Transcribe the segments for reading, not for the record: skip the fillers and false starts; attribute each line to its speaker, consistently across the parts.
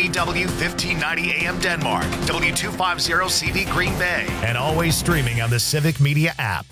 Speaker 1: KBW 1590 AM Denmark, W250CV Green Bay, and always streaming on the Civic Media app.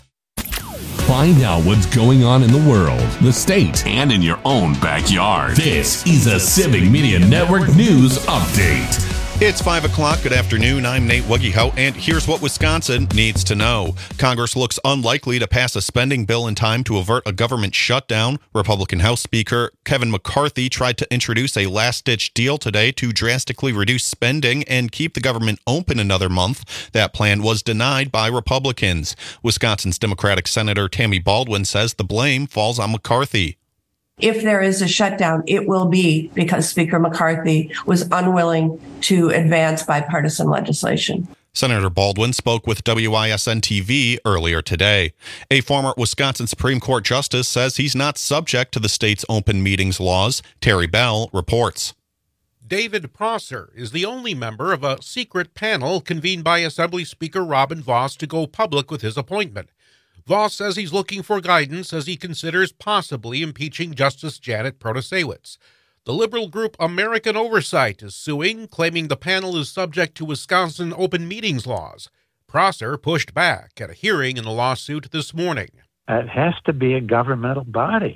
Speaker 2: Find out what's going on in the world, the state, and in your own backyard. This is a Civic Media Network News Update.
Speaker 3: It's 5 o'clock. Good afternoon. I'm Nate Wuggehout, and here's what Wisconsin needs to know. Congress looks unlikely to pass a spending bill in time to avert a government shutdown. Republican House Speaker Kevin McCarthy tried to introduce a last-ditch deal today to drastically reduce spending and keep the government open another month. That plan was denied by Republicans. Wisconsin's Democratic Senator Tammy Baldwin says the blame falls on McCarthy.
Speaker 4: If there is a shutdown, it will be because Speaker McCarthy was unwilling to advance bipartisan legislation.
Speaker 3: Senator Baldwin spoke with WISN-TV earlier today. A former Wisconsin Supreme Court justice says he's not subject to the state's open meetings laws. Terry Bell reports.
Speaker 5: David Prosser is the only member of a secret panel convened by Assembly Speaker Robin Vos to go public with his appointment. Vos says he's looking for guidance as he considers possibly impeaching Justice Janet Protasiewicz. The liberal group American Oversight is suing, claiming the panel is subject to Wisconsin open meetings laws. Prosser pushed back at a hearing in the lawsuit this morning.
Speaker 6: It has to be a governmental body.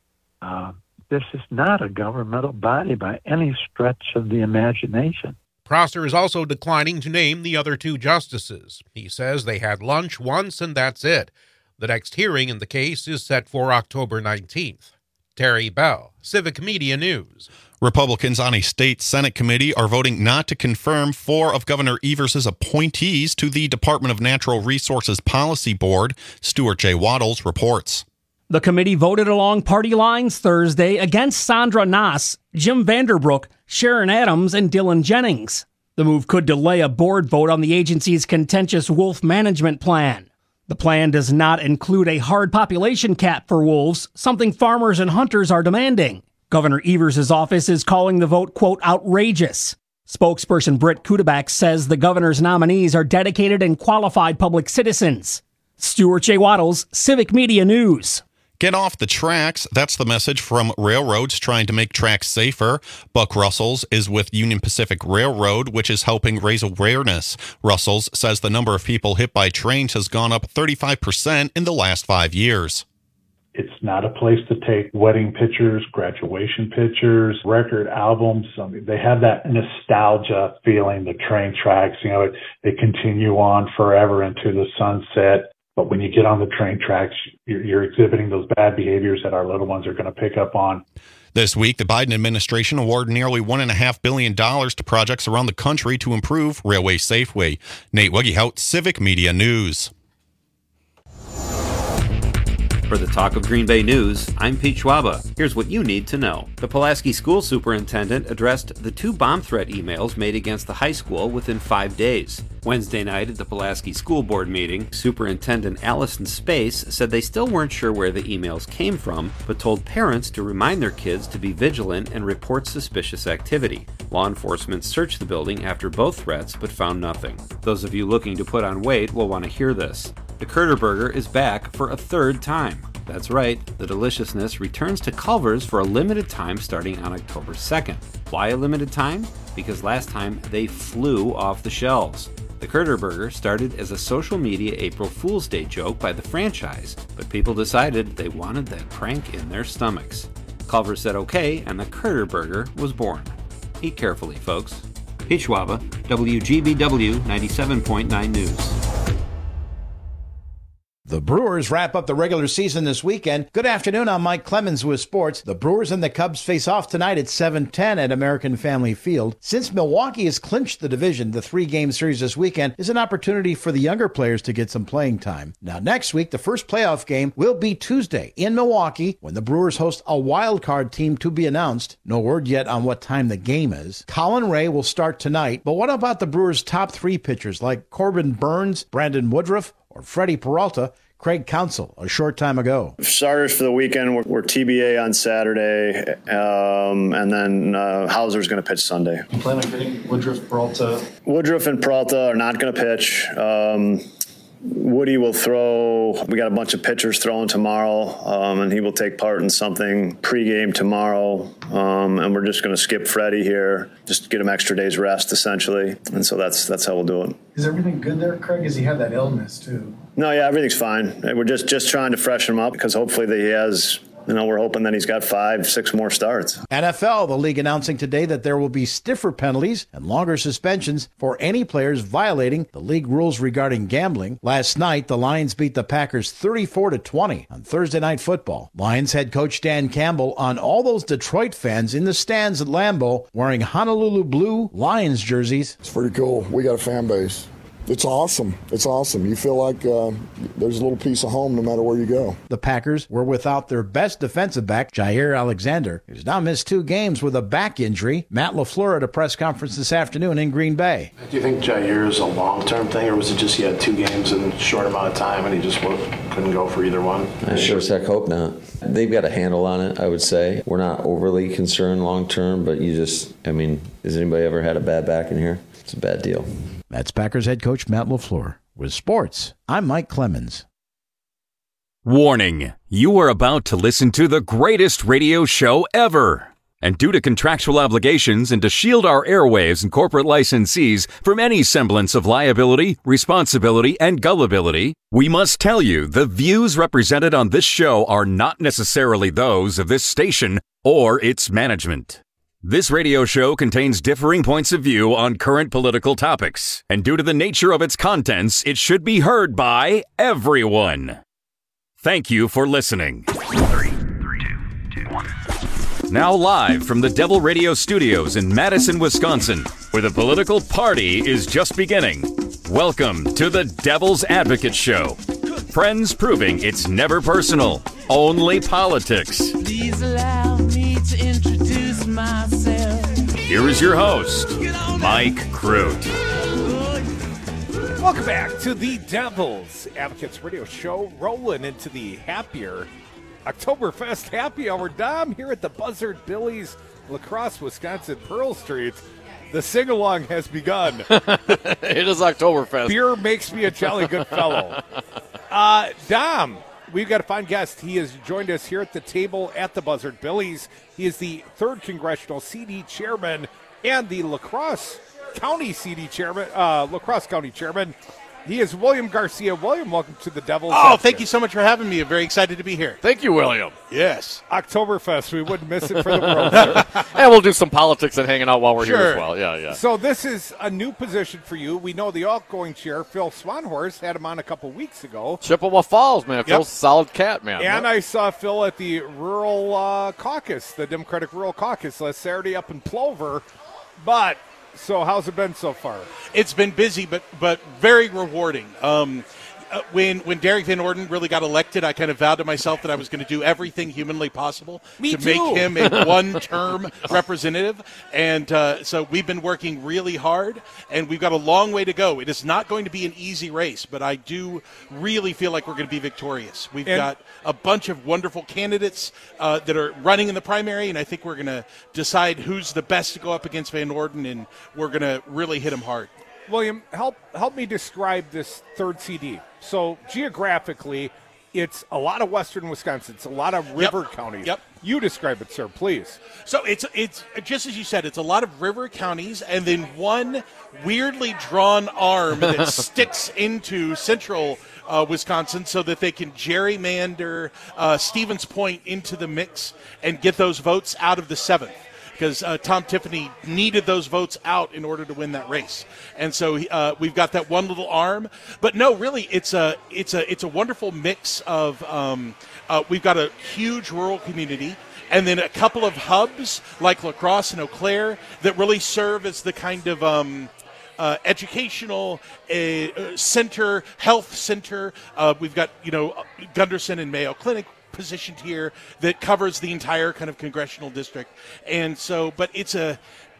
Speaker 6: This is not a governmental body by any stretch of the imagination.
Speaker 5: Prosser is also declining to name the other two justices. He says they had lunch once and that's it. The next hearing in the case is set for October 19th. Terry Bell, Civic Media News.
Speaker 3: Republicans on a state Senate committee are voting not to confirm 4 of Governor Evers' appointees to the Department of Natural Resources Policy Board. Stuart J. Waddles reports.
Speaker 7: The committee voted along party lines Thursday against Sandra Nass, Jim Vanderbrook, Sharon Adams, and Dylan Jennings. The move could delay a board vote on the agency's contentious wolf management plan. The plan does not include a hard population cap for wolves, something farmers and hunters are demanding. Governor Evers' office is calling the vote, quote, outrageous. Spokesperson Britt Kudabak says the governor's nominees are dedicated and qualified public citizens. Stuart J. Waddles, Civic Media News.
Speaker 3: Get off the tracks. That's the message from railroads trying to make tracks safer. Buck Russells is with Union Pacific Railroad, which is helping raise awareness. Russells says the number of people hit by trains has gone up 35% in the last 5 years.
Speaker 8: It's not a place to take wedding pictures, graduation pictures, record albums. I mean, they have that nostalgia feeling, the train tracks, they continue on forever into the sunset. But when you get on the train tracks, you're exhibiting those bad behaviors that our little ones are going to pick up on.
Speaker 3: This week, the Biden administration awarded nearly $1.5 billion to projects around the country to improve railway safety. Nate Wuggehout, Civic Media News.
Speaker 9: For the Talk of Green Bay News, I'm Pete Schwaba. Here's what you need to know. The Pulaski School Superintendent addressed the 2 bomb threat emails made against the high school within 5 days. Wednesday night at the Pulaski School Board meeting, Superintendent Allison Space said they still weren't sure where the emails came from, but told parents to remind their kids to be vigilant and report suspicious activity. Law enforcement searched the building after both threats, but found nothing. Those of you looking to put on weight will want to hear this. The Curter Burger is back for a 3rd time. That's right, the deliciousness returns to Culver's for a limited time starting on October 2nd. Why a limited time? Because last time they flew off the shelves. The Curter Burger started as a social media April Fool's Day joke by the franchise, but people decided they wanted that prank in their stomachs. Culver's said okay, and the Curter Burger was born. Eat carefully, folks. Pete Schwaba, WGBW 97.9 News.
Speaker 10: The Brewers wrap up the regular season this weekend. Good afternoon, I'm Mike Clemens with sports. The Brewers and the Cubs face off tonight at 7:10 at American Family Field. Since Milwaukee has clinched the division, the 3-game series this weekend is an opportunity for the younger players to get some playing time. Now, next week, the first playoff game will be Tuesday in Milwaukee when the Brewers host a wild card team to be announced. No word yet on what time the game is. Colin Ray will start tonight, but what about the Brewers' top 3 pitchers like Corbin Burns, Brandon Woodruff, or Freddie Peralta? Craig Counsell, a short time ago.
Speaker 11: Starters for the weekend were TBA on Saturday, and then Hauser's going to pitch Sunday.
Speaker 12: You plan on getting Woodruff, Peralta?
Speaker 11: Woodruff and Peralta are not going to pitch. Woody will throw. We got a bunch of pitchers throwing tomorrow, and he will take part in something pregame tomorrow. And we're just going to skip Freddie here, just get him extra days rest, essentially. And so that's how we'll do it.
Speaker 12: Is everything good there, Craig? Does he have that illness too?
Speaker 11: No, yeah, everything's fine. We're just trying to freshen him up because hopefully that he has. We're hoping that he's got 5-6 more starts.
Speaker 10: NFL, the league announcing today that there will be stiffer penalties and longer suspensions for any players violating the league rules regarding gambling. Last night, the Lions beat the Packers 34-20 on Thursday Night Football. Lions head coach Dan Campbell on all those Detroit fans in the stands at Lambeau wearing Honolulu blue Lions jerseys.
Speaker 13: It's pretty cool. We got a fan base. It's awesome. It's awesome. You feel like there's a little piece of home no matter where you go.
Speaker 10: The Packers were without their best defensive back, Jair Alexander, who's now missed 2 games with a back injury. Matt LaFleur at a press conference this afternoon in Green Bay.
Speaker 14: Do you think Jair is a long-term thing, or was it just he had 2 games in a short amount of time and he just couldn't go for either one?
Speaker 15: I sure as heck hope not. They've got a handle on it, I would say. We're not overly concerned long-term, but has anybody ever had a bad back in here? It's a bad deal.
Speaker 10: That's Packers head coach Matt LaFleur. With sports, I'm Mike Clemens.
Speaker 16: Warning, you are about to listen to the greatest radio show ever. And due to contractual obligations and to shield our airwaves and corporate licensees from any semblance of liability, responsibility, and gullibility, we must tell you the views represented on this show are not necessarily those of this station or its management. This radio show contains differing points of view on current political topics, and due to the nature of its contents, it should be heard by everyone. Thank you for listening.
Speaker 1: 3, 2, 1.
Speaker 16: Now live from the Devil Radio Studios in Madison, Wisconsin, where the political party is just beginning. Welcome to the Devil's Advocate Show. Friends proving it's never personal, only politics.
Speaker 17: Please allow me to introduce myself.
Speaker 16: Here is your host, Mike Crute.
Speaker 18: Welcome back to the Devil's Advocates Radio Show, rolling into the happier Oktoberfest Happy Hour. Dom here at the Buzzard Billy's, La Crosse, Wisconsin, Pearl Street. The sing-along has begun.
Speaker 19: It is Oktoberfest.
Speaker 18: Beer makes me a jolly good fellow. Dom, we've got a fine guest. He has joined us here at the table at the Buzzard Billy's. He is the 3rd Congressional CD Chairman and the La Crosse County CD Chairman, La Crosse County Chairman. He is William Garcia. William, welcome to the Devil's
Speaker 20: Advocate. Thank you so much for having me. I'm very excited to be here.
Speaker 19: Thank you, William.
Speaker 20: Yes.
Speaker 18: Oktoberfest. We wouldn't miss it for the world.
Speaker 19: And we'll do some politics and hanging out while we're here as well. Yeah.
Speaker 18: So this is a new position for you. We know the outgoing chair, Phil Swanhorst, had him on a couple weeks ago.
Speaker 19: Chippewa Falls, man. Phil's a solid cat, man.
Speaker 18: And I saw Phil at the Rural Caucus, the Democratic Rural Caucus, last Saturday up in Plover. So how's it been so far?
Speaker 20: It's been busy, but very rewarding. When Derek Van Orden really got elected, I kind of vowed to myself that I was going to do everything humanly possible make him a one-term representative. And so we've been working really hard, and we've got a long way to go. It is not going to be an easy race, but I do really feel like we're going to be victorious. We've got a bunch of wonderful candidates that are running in the primary, and I think we're going to decide who's the best to go up against Van Orden, and we're going to really hit him hard.
Speaker 18: William, help me describe this 3rd CD. So geographically, it's a lot of western Wisconsin. It's a lot of river counties.
Speaker 20: Yep.
Speaker 18: You describe it, sir, please.
Speaker 20: So it's just as you said, it's a lot of river counties and then one weirdly drawn arm that sticks into central Wisconsin so that they can gerrymander Stevens Point into the mix and get those votes out of the 7th. Because Tom Tiffany needed those votes out in order to win that race, and so we've got that one little arm. But no, really, it's a wonderful mix of we've got a huge rural community, and then a couple of hubs like La Crosse and Eau Claire that really serve as the kind of educational center, health center. We've got Gunderson and Mayo Clinic positioned here that covers the entire kind of congressional district. And so, but it's a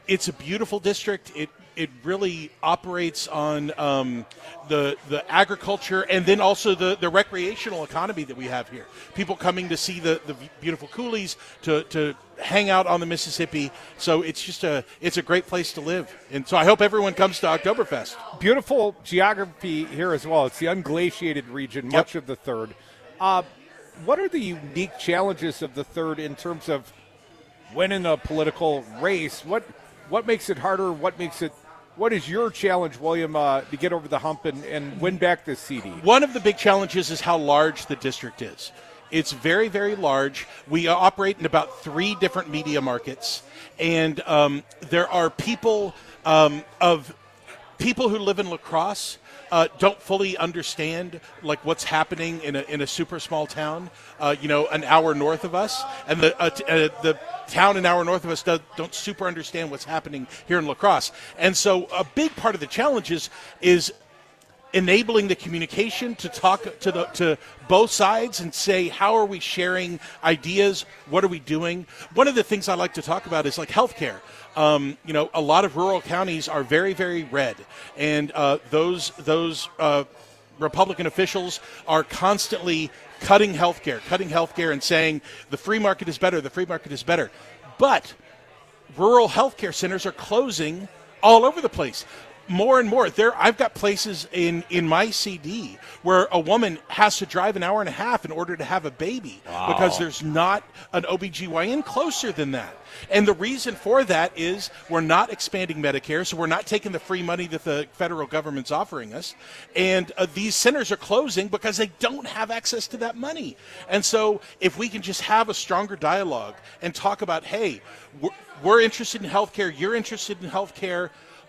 Speaker 20: it's a beautiful district. It really operates on the agriculture and then also the recreational economy that we have here. People coming to see the beautiful coulees, to hang out on the Mississippi. So it's a great place to live. And so I hope everyone comes to Oktoberfest.
Speaker 18: Beautiful geography here as well. It's the unglaciated region, much of the Third. What are the unique challenges of the Third in terms of winning a political race? What makes it harder? What is your challenge, William, to get over the hump and win back this CD?
Speaker 20: One of the big challenges is how large the district is. It's very, very large. We operate in about 3 different media markets, and there are people who live in La Crosse don't fully understand like what's happening in a super small town, an hour north of us, and the town an hour north of us don't super understand what's happening here in La Crosse. And so a big part of the challenge is enabling the communication to talk to both sides and say, how are we sharing ideas? What are we doing? One of the things I like to talk about is like healthcare. A lot of rural counties are very, very red, and those Republican officials are constantly cutting healthcare and saying the free market is better. But rural healthcare centers are closing all over the place. More and more. I've got places in my CD where a woman has to drive an hour and a half in order to have a baby because there's not an OBGYN closer than that. And the reason for that is we're not expanding Medicare, so we're not taking the free money that the federal government's offering us. And these centers are closing because they don't have access to that money. And so if we can just have a stronger dialogue and talk about, hey, we're interested in healthcare, you're interested in healthcare,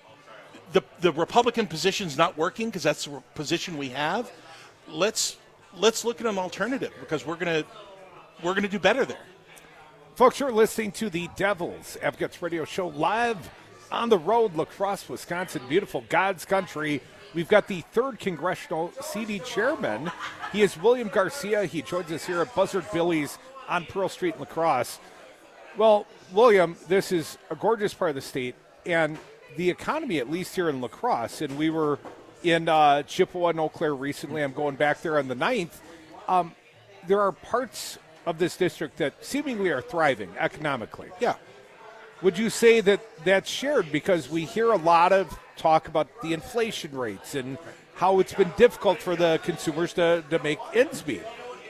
Speaker 20: the Republican position's not working because that's the position we have. Let's look at an alternative because we're gonna do better there.
Speaker 18: Folks, you're listening to the Devils Advocates Radio Show live on the road, La Crosse, Wisconsin, beautiful God's country. We've got the 3rd Congressional CD Chairman. He is William Garcia. He joins us here at Buzzard Billy's on Pearl Street in La Crosse. Well, William, this is a gorgeous part of the state, and the economy, at least here in La Crosse, and we were in Chippewa and Eau Claire recently. I'm going back there on the 9th. There are parts of this district that seemingly are thriving economically.
Speaker 20: Yeah.
Speaker 18: Would you say that that's shared? Because we hear a lot of talk about the inflation rates and how it's been difficult for the consumers to make ends meet.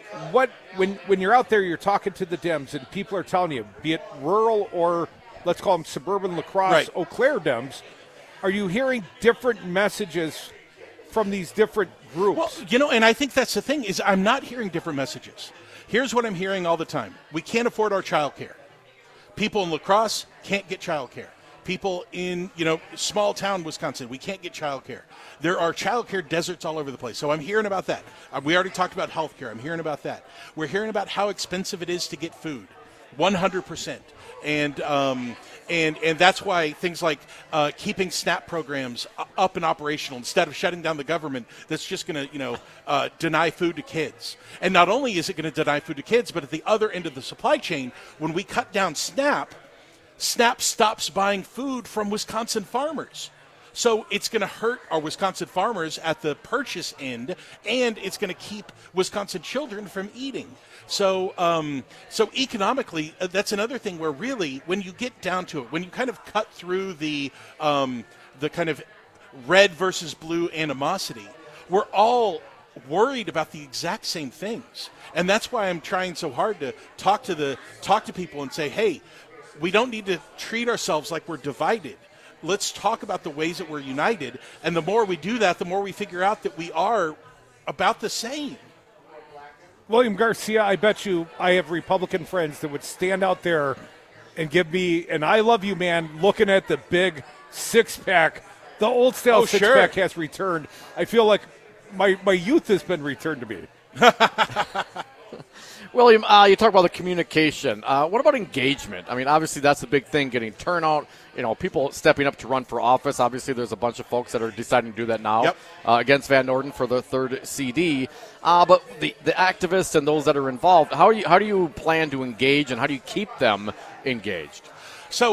Speaker 18: When you're out there, you're talking to the Dems, and people are telling you, be it rural or let's call them suburban La Crosse, right, Eau Claire Dems, are you hearing different messages from these different groups?
Speaker 20: Well, and I think that's the thing, is I'm not hearing different messages. Here's what I'm hearing all the time. We can't afford our child care. People in La Crosse can't get child care. People in, small town Wisconsin, we can't get child care. There are child care deserts all over the place. So I'm hearing about that. We already talked about health care. I'm hearing about that. We're hearing about how expensive it is to get food, 100%. And that's why things like keeping SNAP programs up and operational instead of shutting down the government that's just going to, deny food to kids. And not only is it going to deny food to kids, but at the other end of the supply chain, when we cut down SNAP stops buying food from Wisconsin farmers. So it's going to hurt our Wisconsin farmers at the purchase end, and it's going to keep Wisconsin children from eating. So economically, that's another thing where really, when you get down to it, when you kind of cut through the kind of red versus blue animosity, we're all worried about the exact same things. And that's why I'm trying so hard to talk to people and say, hey, we don't need to treat ourselves like we're divided. Let's talk about the ways that we're united. And the more we do that, the more we figure out that we are about the same.
Speaker 18: William Garcia, I bet you I have Republican friends that would stand out there and give me, and I love you, man, looking at the big six-pack. The old style six-pack has returned. I feel like my youth has been returned to me.
Speaker 19: William, you talk about the communication. What about engagement? I mean, obviously that's the big thing, getting turnout, people stepping up to run for office. Obviously there's a bunch of folks that are deciding to do that now against Van Orden for the 3rd CD. But the activists and those that are involved, how do you plan to engage and how do you keep them engaged?
Speaker 20: So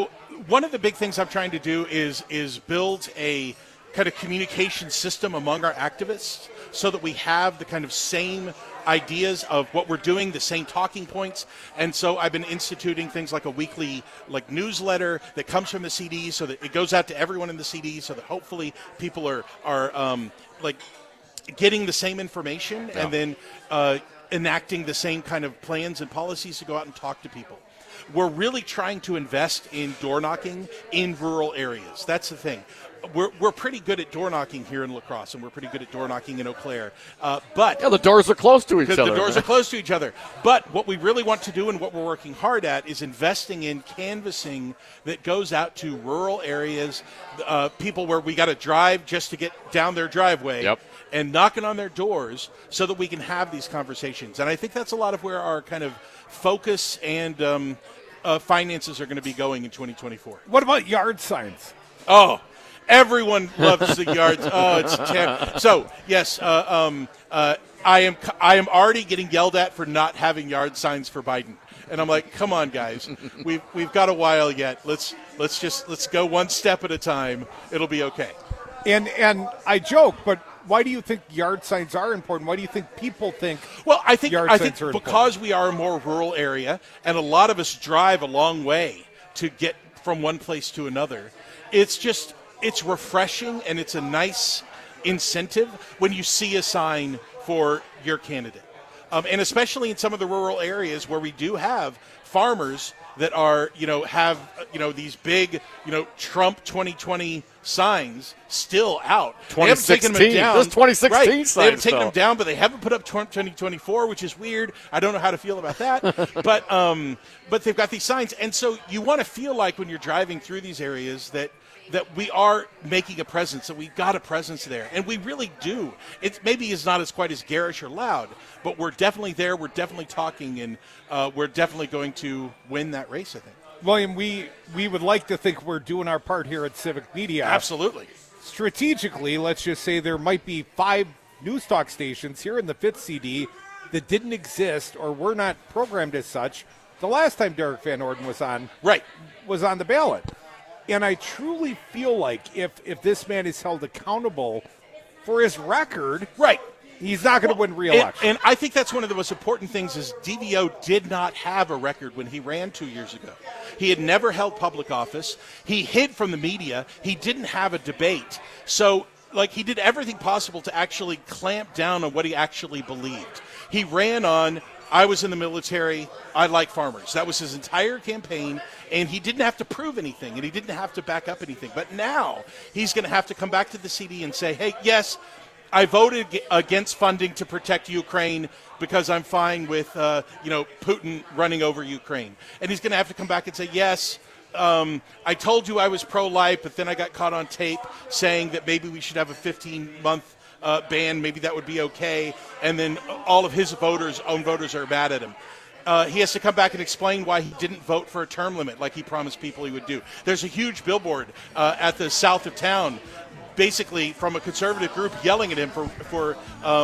Speaker 20: one of the big things I'm trying to do is build a kind of communication system among our activists so that we have the kind of same ideas of what we're doing, the same talking points. And so I've been instituting things like a weekly newsletter that comes from the CD so that it goes out to everyone in the CD so that hopefully people are getting the same information and then enacting the same kind of plans and policies to go out and talk to people. We're really trying to invest in door knocking in rural areas. That's the thing. We're pretty good at door knocking here in La Crosse, and we're pretty good at door knocking in Eau Claire. But
Speaker 19: the doors are close to each other.
Speaker 20: The doors are close to each other. But what we really want to do and what we're working hard at is investing in canvassing that goes out to rural areas, people where we got to drive just to get down their driveway. And knocking on their doors so that we can have these conversations. And I think that's a lot of where our kind of focus and finances are going to be going in 2024.
Speaker 18: What about yard signs?
Speaker 20: Oh, everyone loves the yards. Oh, it's terrible. So, yes, I am already getting yelled at for not having yard signs for Biden. And I'm like, come on, guys. We've got a while yet. Let's go one step at a time. It'll be okay.
Speaker 18: And I joke, but why do you think yard signs are important? Why do you think people think
Speaker 20: I think
Speaker 18: yard signs are important?
Speaker 20: Because we are a more rural area and a lot of us drive a long way to get from one place to another, it's refreshing and it's a nice incentive when you see a sign for your candidate. And especially in some of the rural areas where we do have farmers that are, have these big, Trump 2020 signs still out.
Speaker 19: 2016. Those 2016
Speaker 20: right.
Speaker 19: signs.
Speaker 20: They haven't taken them down, but they haven't put up 2024, which is weird. I don't know how to feel about that. But they've got these signs. And so you want to feel like when you're driving through these areas that we are making a presence, that we've got a presence there. And we really do. It maybe is not as quite as garish or loud, but we're definitely there. We're definitely talking, and we're definitely going to win that race, I think.
Speaker 18: William, we would like to think we're doing our part here at Civic Media.
Speaker 20: Absolutely.
Speaker 18: Strategically, let's just say there might be 5 news talk stations here in the 5th CD that didn't exist or were not programmed as such the last time Derek Van Orden was on the ballot. And I truly feel like if this man is held accountable for his record, he's not going to win re-election.
Speaker 20: And I think that's one of the most important things is DVO did not have a record when he ran 2 years ago. He had never held public office. He hid from the media. He didn't have a debate. So, he did everything possible to actually clamp down on what he actually believed. He ran on, I was in the military, I like farmers. That was his entire campaign, and he didn't have to prove anything, and he didn't have to back up anything. But now he's going to have to come back to the CD and say, hey, yes, I voted against funding to protect Ukraine because I'm fine with, Putin running over Ukraine. And he's going to have to come back and say, yes, I told you I was pro-life, but then I got caught on tape saying that maybe we should have a 15-month ban. Maybe that would be okay. And then all of his own voters are mad at him. He has to come back and explain why he didn't vote for a term limit like he promised people he would do. There's a huge billboard at the south of town, basically from a conservative group yelling at him for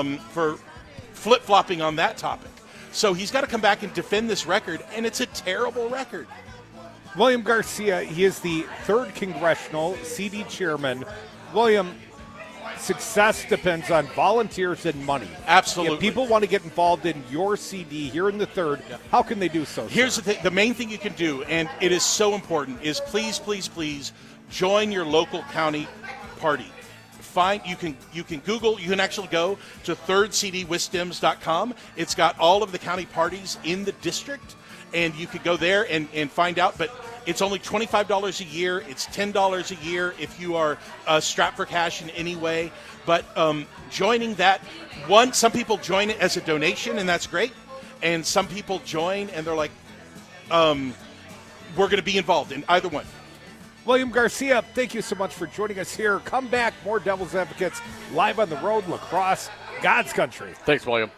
Speaker 20: flip-flopping on that topic. So he's got to come back and defend this record, and it's a terrible record.
Speaker 18: William Garcia, he is the 3rd Congressional CD Chairman. William, success depends on volunteers and money.
Speaker 20: Absolutely.
Speaker 18: If people want to get involved in your CD here in the 3rd, how can they do so?
Speaker 20: Here's the thing. The main thing you can do, and it is so important, is please, please, please join your local county party. You can Google, you can actually go to thirdcdwisdems.com. It's got all of the county parties in the district, and you could go there and find out. But it's only $25 a year. It's $10 a year if you are strapped for cash in any way. But joining that, some people join it as a donation, and that's great. And some people join, and they're like, we're going to be involved in either one.
Speaker 18: William Garcia, thank you so much for joining us here. Come back, more Devil's Advocates live on the road, La Crosse, God's country.
Speaker 19: Thanks, William.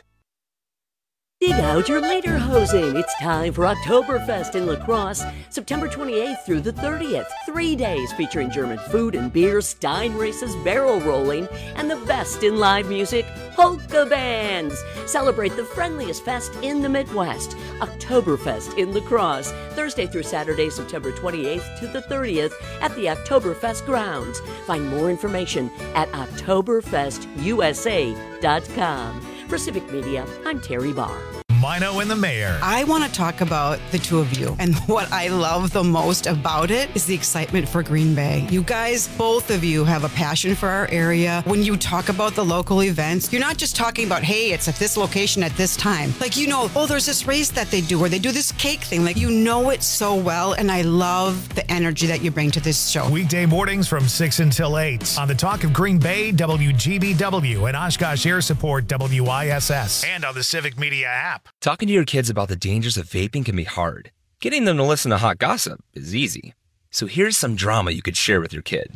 Speaker 21: Dig out your lederhosen. It's time for Oktoberfest in La Crosse, September 28th through the 30th. 3 days featuring German food and beer, Stein races, barrel rolling, and the best in live music. polka bands. Celebrate the friendliest fest in the Midwest, Oktoberfest in La Crosse, Thursday through Saturday, September 28th to the 30th at the Oktoberfest grounds. Find more information at oktoberfestusa.com. For Civic Media, I'm Terry Barr.
Speaker 1: Mino and the Mayor.
Speaker 2: I want to talk about the two of you. And what I love the most about it is the excitement for Green Bay. You guys, both of you, have a passion for our area. When you talk about the local events, you're not just talking about, hey, it's at this location at this time. Like, you know, oh, there's this race that they do, or they do this cake thing. Like, you know it so well. And I love the energy that you bring to this show.
Speaker 1: Weekday mornings from 6 until 8 on the Talk of Green Bay, WGBW, and Oshkosh Air Support, WISS, and on the Civic Media app.
Speaker 22: Talking to your kids about the dangers of vaping can be hard. Getting them to listen to hot gossip is easy. So here's some drama you could share with your kid.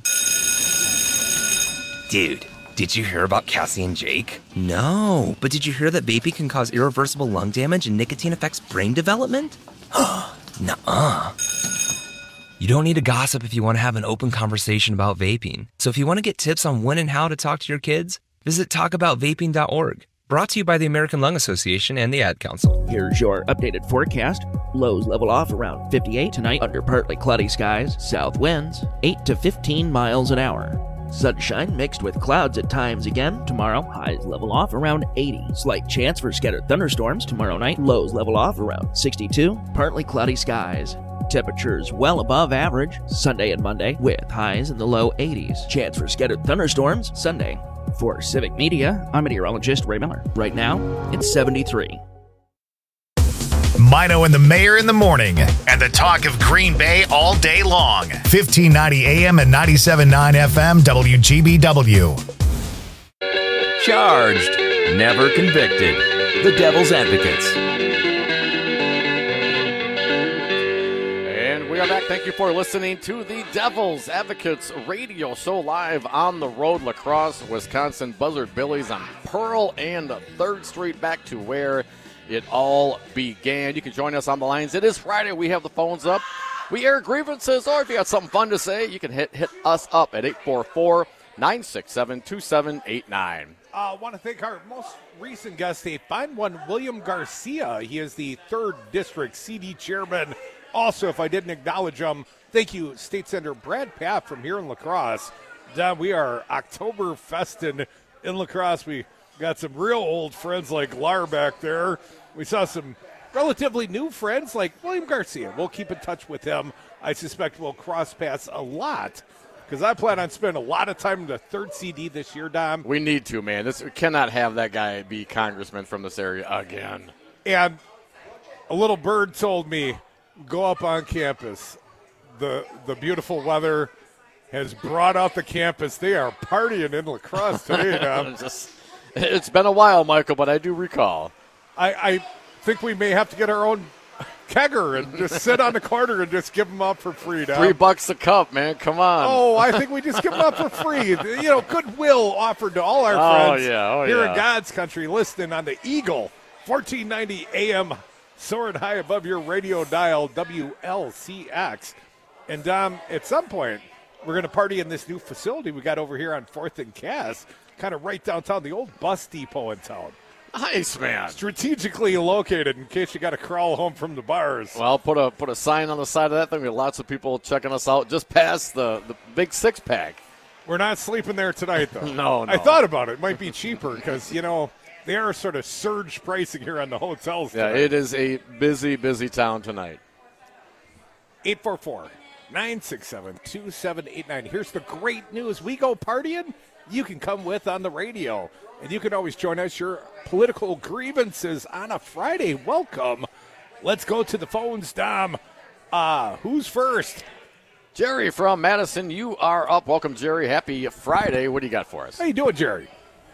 Speaker 22: Dude, did you hear about Cassie and Jake? No, but did you hear that vaping can cause irreversible lung damage and nicotine affects brain development? Nuh-uh. You don't need to gossip if you want to have an open conversation about vaping. So if you want to get tips on when and how to talk to your kids, visit talkaboutvaping.org. Brought to you by the American Lung Association and the Ad Council.
Speaker 23: Here's your updated forecast. Lows level off around 58 tonight under partly cloudy skies. South winds 8 to 15 miles an hour. Sunshine mixed with clouds at times again tomorrow. Highs level off around 80. Slight chance for scattered thunderstorms tomorrow night. Lows level off around 62. Partly cloudy skies. Temperatures well above average Sunday and Monday with highs in the low 80s. Chance for scattered thunderstorms Sunday. For Civic Media, I'm meteorologist Ray Miller. Right now, it's 73.
Speaker 1: Mino and the Mayor in the morning, and the Talk of Green Bay all day long. 1590 AM and 97.9 FM, WGBW.
Speaker 16: Charged, never convicted. The Devil's Advocates.
Speaker 19: We are back. Thank you for listening to the Devil's Advocates radio show live on the road, La Crosse, Wisconsin. Buzzard Billy's on Pearl and 3rd Street, back to where it all began. You can join us on the lines. It is Friday. We have the phones up. We air grievances, or if you got something fun to say, you can hit us up at 844-967-2789.
Speaker 18: I want to thank our most recent guest, a fine one, William Garcia. He is the 3rd District CD Chairman. Also, if I didn't acknowledge him, thank you, State Senator Brad Papp from here in La Crosse. We are Oktoberfesting in La Crosse. We got some real old friends like Lar back there. We saw some relatively new friends like William Garcia. We'll keep in touch with him. I suspect we'll cross paths a lot because I plan on spending a lot of time in the 3rd CD this year, Dom.
Speaker 19: We need to, man. We cannot have that guy be congressman from this area again.
Speaker 18: And a little bird told me, go up on campus. The beautiful weather has brought out the campus. They are partying in La Crosse today, Dom.
Speaker 19: It's been a while, Michael, but I do recall.
Speaker 18: I think we may have to get our own kegger and just sit on the corner and just give them up for free, Dom.
Speaker 19: $3 a cup, man. Come on.
Speaker 18: Oh, I think we just give them up for free. You know, goodwill offered to all our friends here in God's country listening on the Eagle, 1490 AM. Soaring high above your radio dial, WLCX. And, Dom, at some point, we're going to party in this new facility we got over here on 4th and Cass, kind of right downtown, the old bus depot in town.
Speaker 19: Nice, man.
Speaker 18: Strategically located in case you got to crawl home from the bars.
Speaker 19: Well, put a sign on the side of that thing. We have lots of people checking us out just past the big 6-pack.
Speaker 18: We're not sleeping there tonight, though.
Speaker 19: No.
Speaker 18: I thought about it. It might be cheaper because, you know, they are sort of surge pricing here on the hotels tonight.
Speaker 19: Yeah, it is a busy, busy town tonight.
Speaker 18: 844-967-2789. Here's the great news. We go partying, you can come with on the radio. And you can always join us, your political grievances on a Friday. Welcome. Let's go to the phones, Dom. Who's first?
Speaker 19: Jerry from Madison, you are up. Welcome, Jerry. Happy Friday. What do you got for us?
Speaker 18: How you doing, Jerry?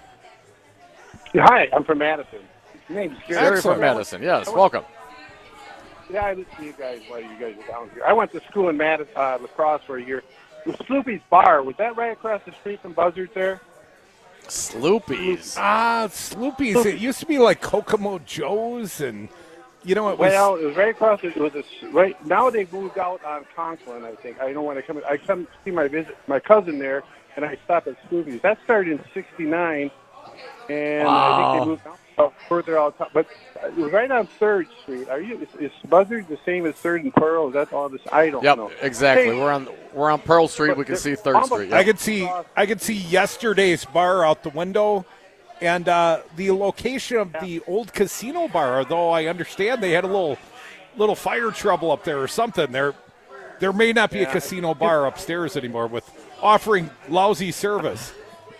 Speaker 24: Hi, I'm from Madison. My name's Jerry.
Speaker 19: Jerry from Madison, yes. Welcome.
Speaker 24: Yeah, I listen to you guys while you guys are down here. I went to school in Madison, La Crosse for a year. It was Sloopy's Bar. Was that right across the street from Buzzards there?
Speaker 19: Sloopy's.
Speaker 18: Sloopy's. It used to be like Kokomo Joe's, and you know it was.
Speaker 24: Well, it was right across. It was right now. They've moved out on Conklin, I think. I know when I come see my cousin there, and I stop at Sloopy's. That started in '69. And
Speaker 19: Wow.
Speaker 24: I think they moved out further out top. But it was right on 3rd Street. Is Buzzard the same as 3rd and Pearl? Is that all this? I don't know.
Speaker 19: Exactly.
Speaker 24: Hey,
Speaker 19: We're on Pearl Street. We can see 3rd Street.
Speaker 18: I could see yesterday's bar out the window, and the location of the old casino bar. Though I understand they had a little fire trouble up there or something. There may not be a casino bar upstairs anymore with offering lousy service.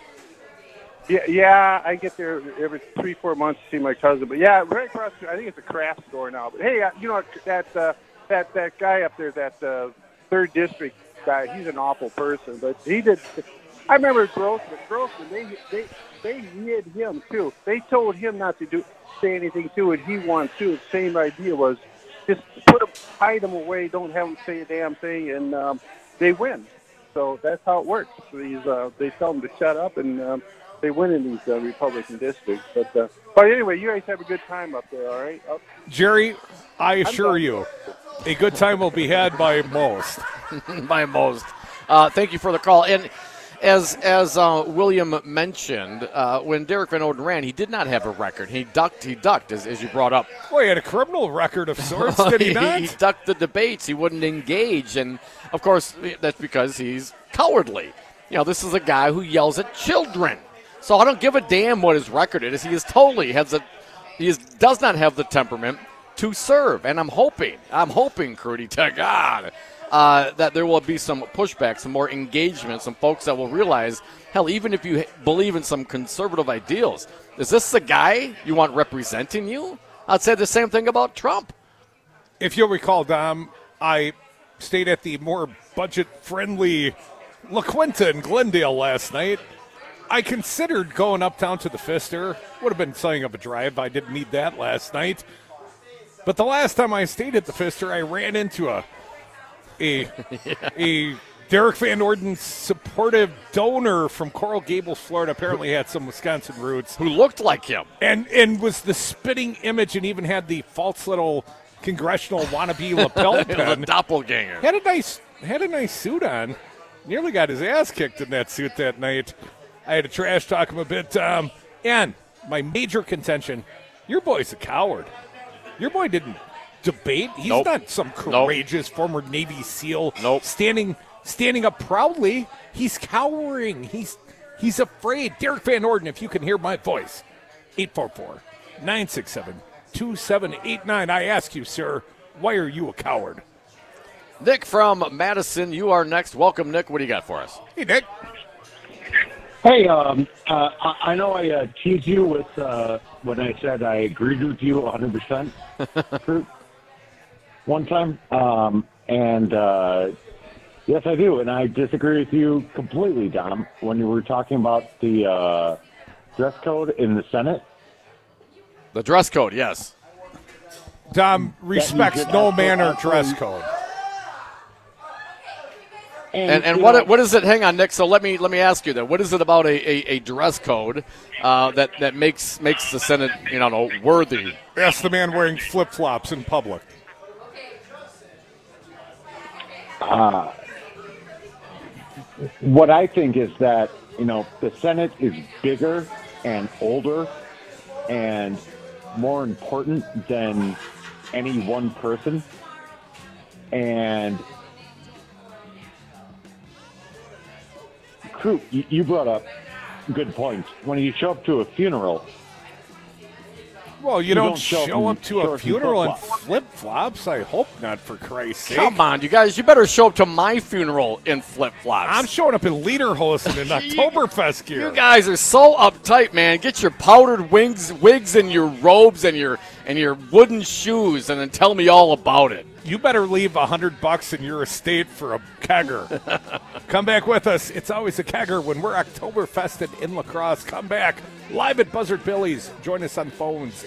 Speaker 24: Yeah, I get there every 3-4 months to see my cousin. But yeah, right across, I think it's a craft store now. But hey, you know that guy up there, that 3rd District guy, he's an awful person. But he did. I remember Grossman. They hid him too. They told him not to say anything to it. He wanted to. The same idea was just hide him away. Don't have him say a damn thing, and they win. So that's how it works. They tell them to shut up, and they win in these Republican districts. But anyway, you guys have a good time up there, all right?
Speaker 18: Jerry, I assure you, a good time will be had by most.
Speaker 19: By most. Thank you for the call. And as William mentioned, when Derek Van Orden ran, he did not have a record. He ducked, as you brought up.
Speaker 18: Well, he had a criminal record of sorts, did he not?
Speaker 19: He ducked the debates. He wouldn't engage. And, of course, that's because he's cowardly. You know, this is a guy who yells at children. So I don't give a damn what his record is. He does not have the temperament to serve. And I'm hoping, Crudy, to God, that there will be some pushback, some more engagement, some folks that will realize, hell, even if you believe in some conservative ideals, is this the guy you want representing you? I'd say the same thing about Trump.
Speaker 18: If you'll recall, Dom, I stayed at the more budget-friendly La Quinta in Glendale last night. I considered going uptown to the Pfister. Would have been something of a drive. I didn't need that last night. But the last time I stayed at the Pfister, I ran into a Derek Van Orden supportive donor from Coral Gables, Florida. Apparently had some Wisconsin roots.
Speaker 19: Who looked like him.
Speaker 18: And was the spitting image and even had the false little congressional wannabe lapel pin.
Speaker 19: The doppelganger.
Speaker 18: Had a nice suit on. Nearly got his ass kicked in that suit that night. I had to trash talk him a bit. And my major contention, your boy's a coward. Your boy didn't debate. He's not some courageous former Navy SEAL standing up proudly. He's cowering. He's afraid. Derek Van Orden, if you can hear my voice, 844-967-2789. I ask you, sir, why are you a coward?
Speaker 19: Nick from Madison, you are next. Welcome, Nick. What do you got for us?
Speaker 18: Hey, Nick.
Speaker 4: Hey, I know I teased you with when I said I agreed with you 100% one time, and yes, I do, and I disagree with you completely, Dom, when you were talking about the dress code in the Senate.
Speaker 19: The dress code, yes.
Speaker 18: Dom respects no manner dress code.
Speaker 19: And what is it? Hang on, Nick. So let me ask you that. What is it about a dress code that makes the Senate worthy?
Speaker 18: Ask the man wearing flip flops in public.
Speaker 4: What I think is that the Senate is bigger and older and more important than any one person, and Crew, you brought up good points. When you show up to a funeral,
Speaker 18: well, you don't show up to a funeral in flip-flops. I hope not, for Christ's sake.
Speaker 19: Come on, you guys. You better show up to my funeral in flip-flops.
Speaker 18: I'm showing up in Lederhosen in Oktoberfest gear.
Speaker 19: You guys are so uptight, man. Get your powdered wigs and your robes and your wooden shoes, and then tell me all about it.
Speaker 18: You better leave $100 in your estate for a kegger. Come back with us. It's always a kegger when we're Oktoberfested in La Crosse. Come back live at Buzzard Billy's. Join us on phones,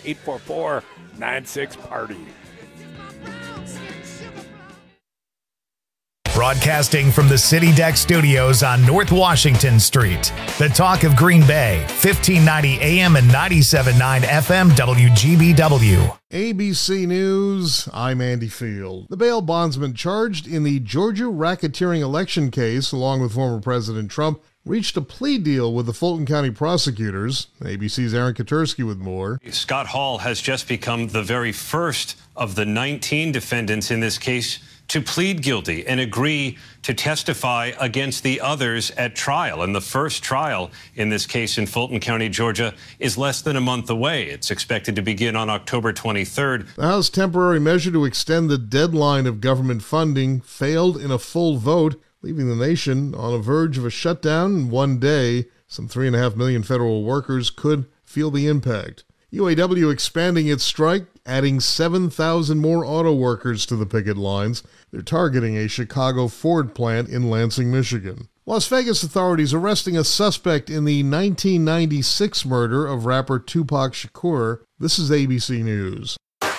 Speaker 18: 844-96-PARTY.
Speaker 1: Broadcasting from the City Deck Studios on North Washington Street. The Talk of Green Bay, 1590 AM and 97.9 FM WGBW.
Speaker 5: ABC News, I'm Andy Field. The bail bondsman charged in the Georgia racketeering election case, along with former President Trump, reached a plea deal with the Fulton County prosecutors. ABC's Aaron Katursky with more.
Speaker 6: Scott Hall has just become the very first of the 19 defendants in this case to plead guilty and agree to testify against the others at trial. And the first trial in this case in Fulton County, Georgia, is less than a month away. It's expected to begin on October 23rd.
Speaker 5: The House temporary measure to extend the deadline of government funding failed in a full vote, leaving the nation on the verge of a shutdown in one day. Some 3.5 million federal workers could feel the impact. UAW expanding its strike, adding 7,000 more auto workers to the picket lines. They're targeting a Chicago Ford plant in Lansing, Michigan. Las Vegas authorities arresting a suspect in the 1996 murder of rapper Tupac Shakur. This is ABC News.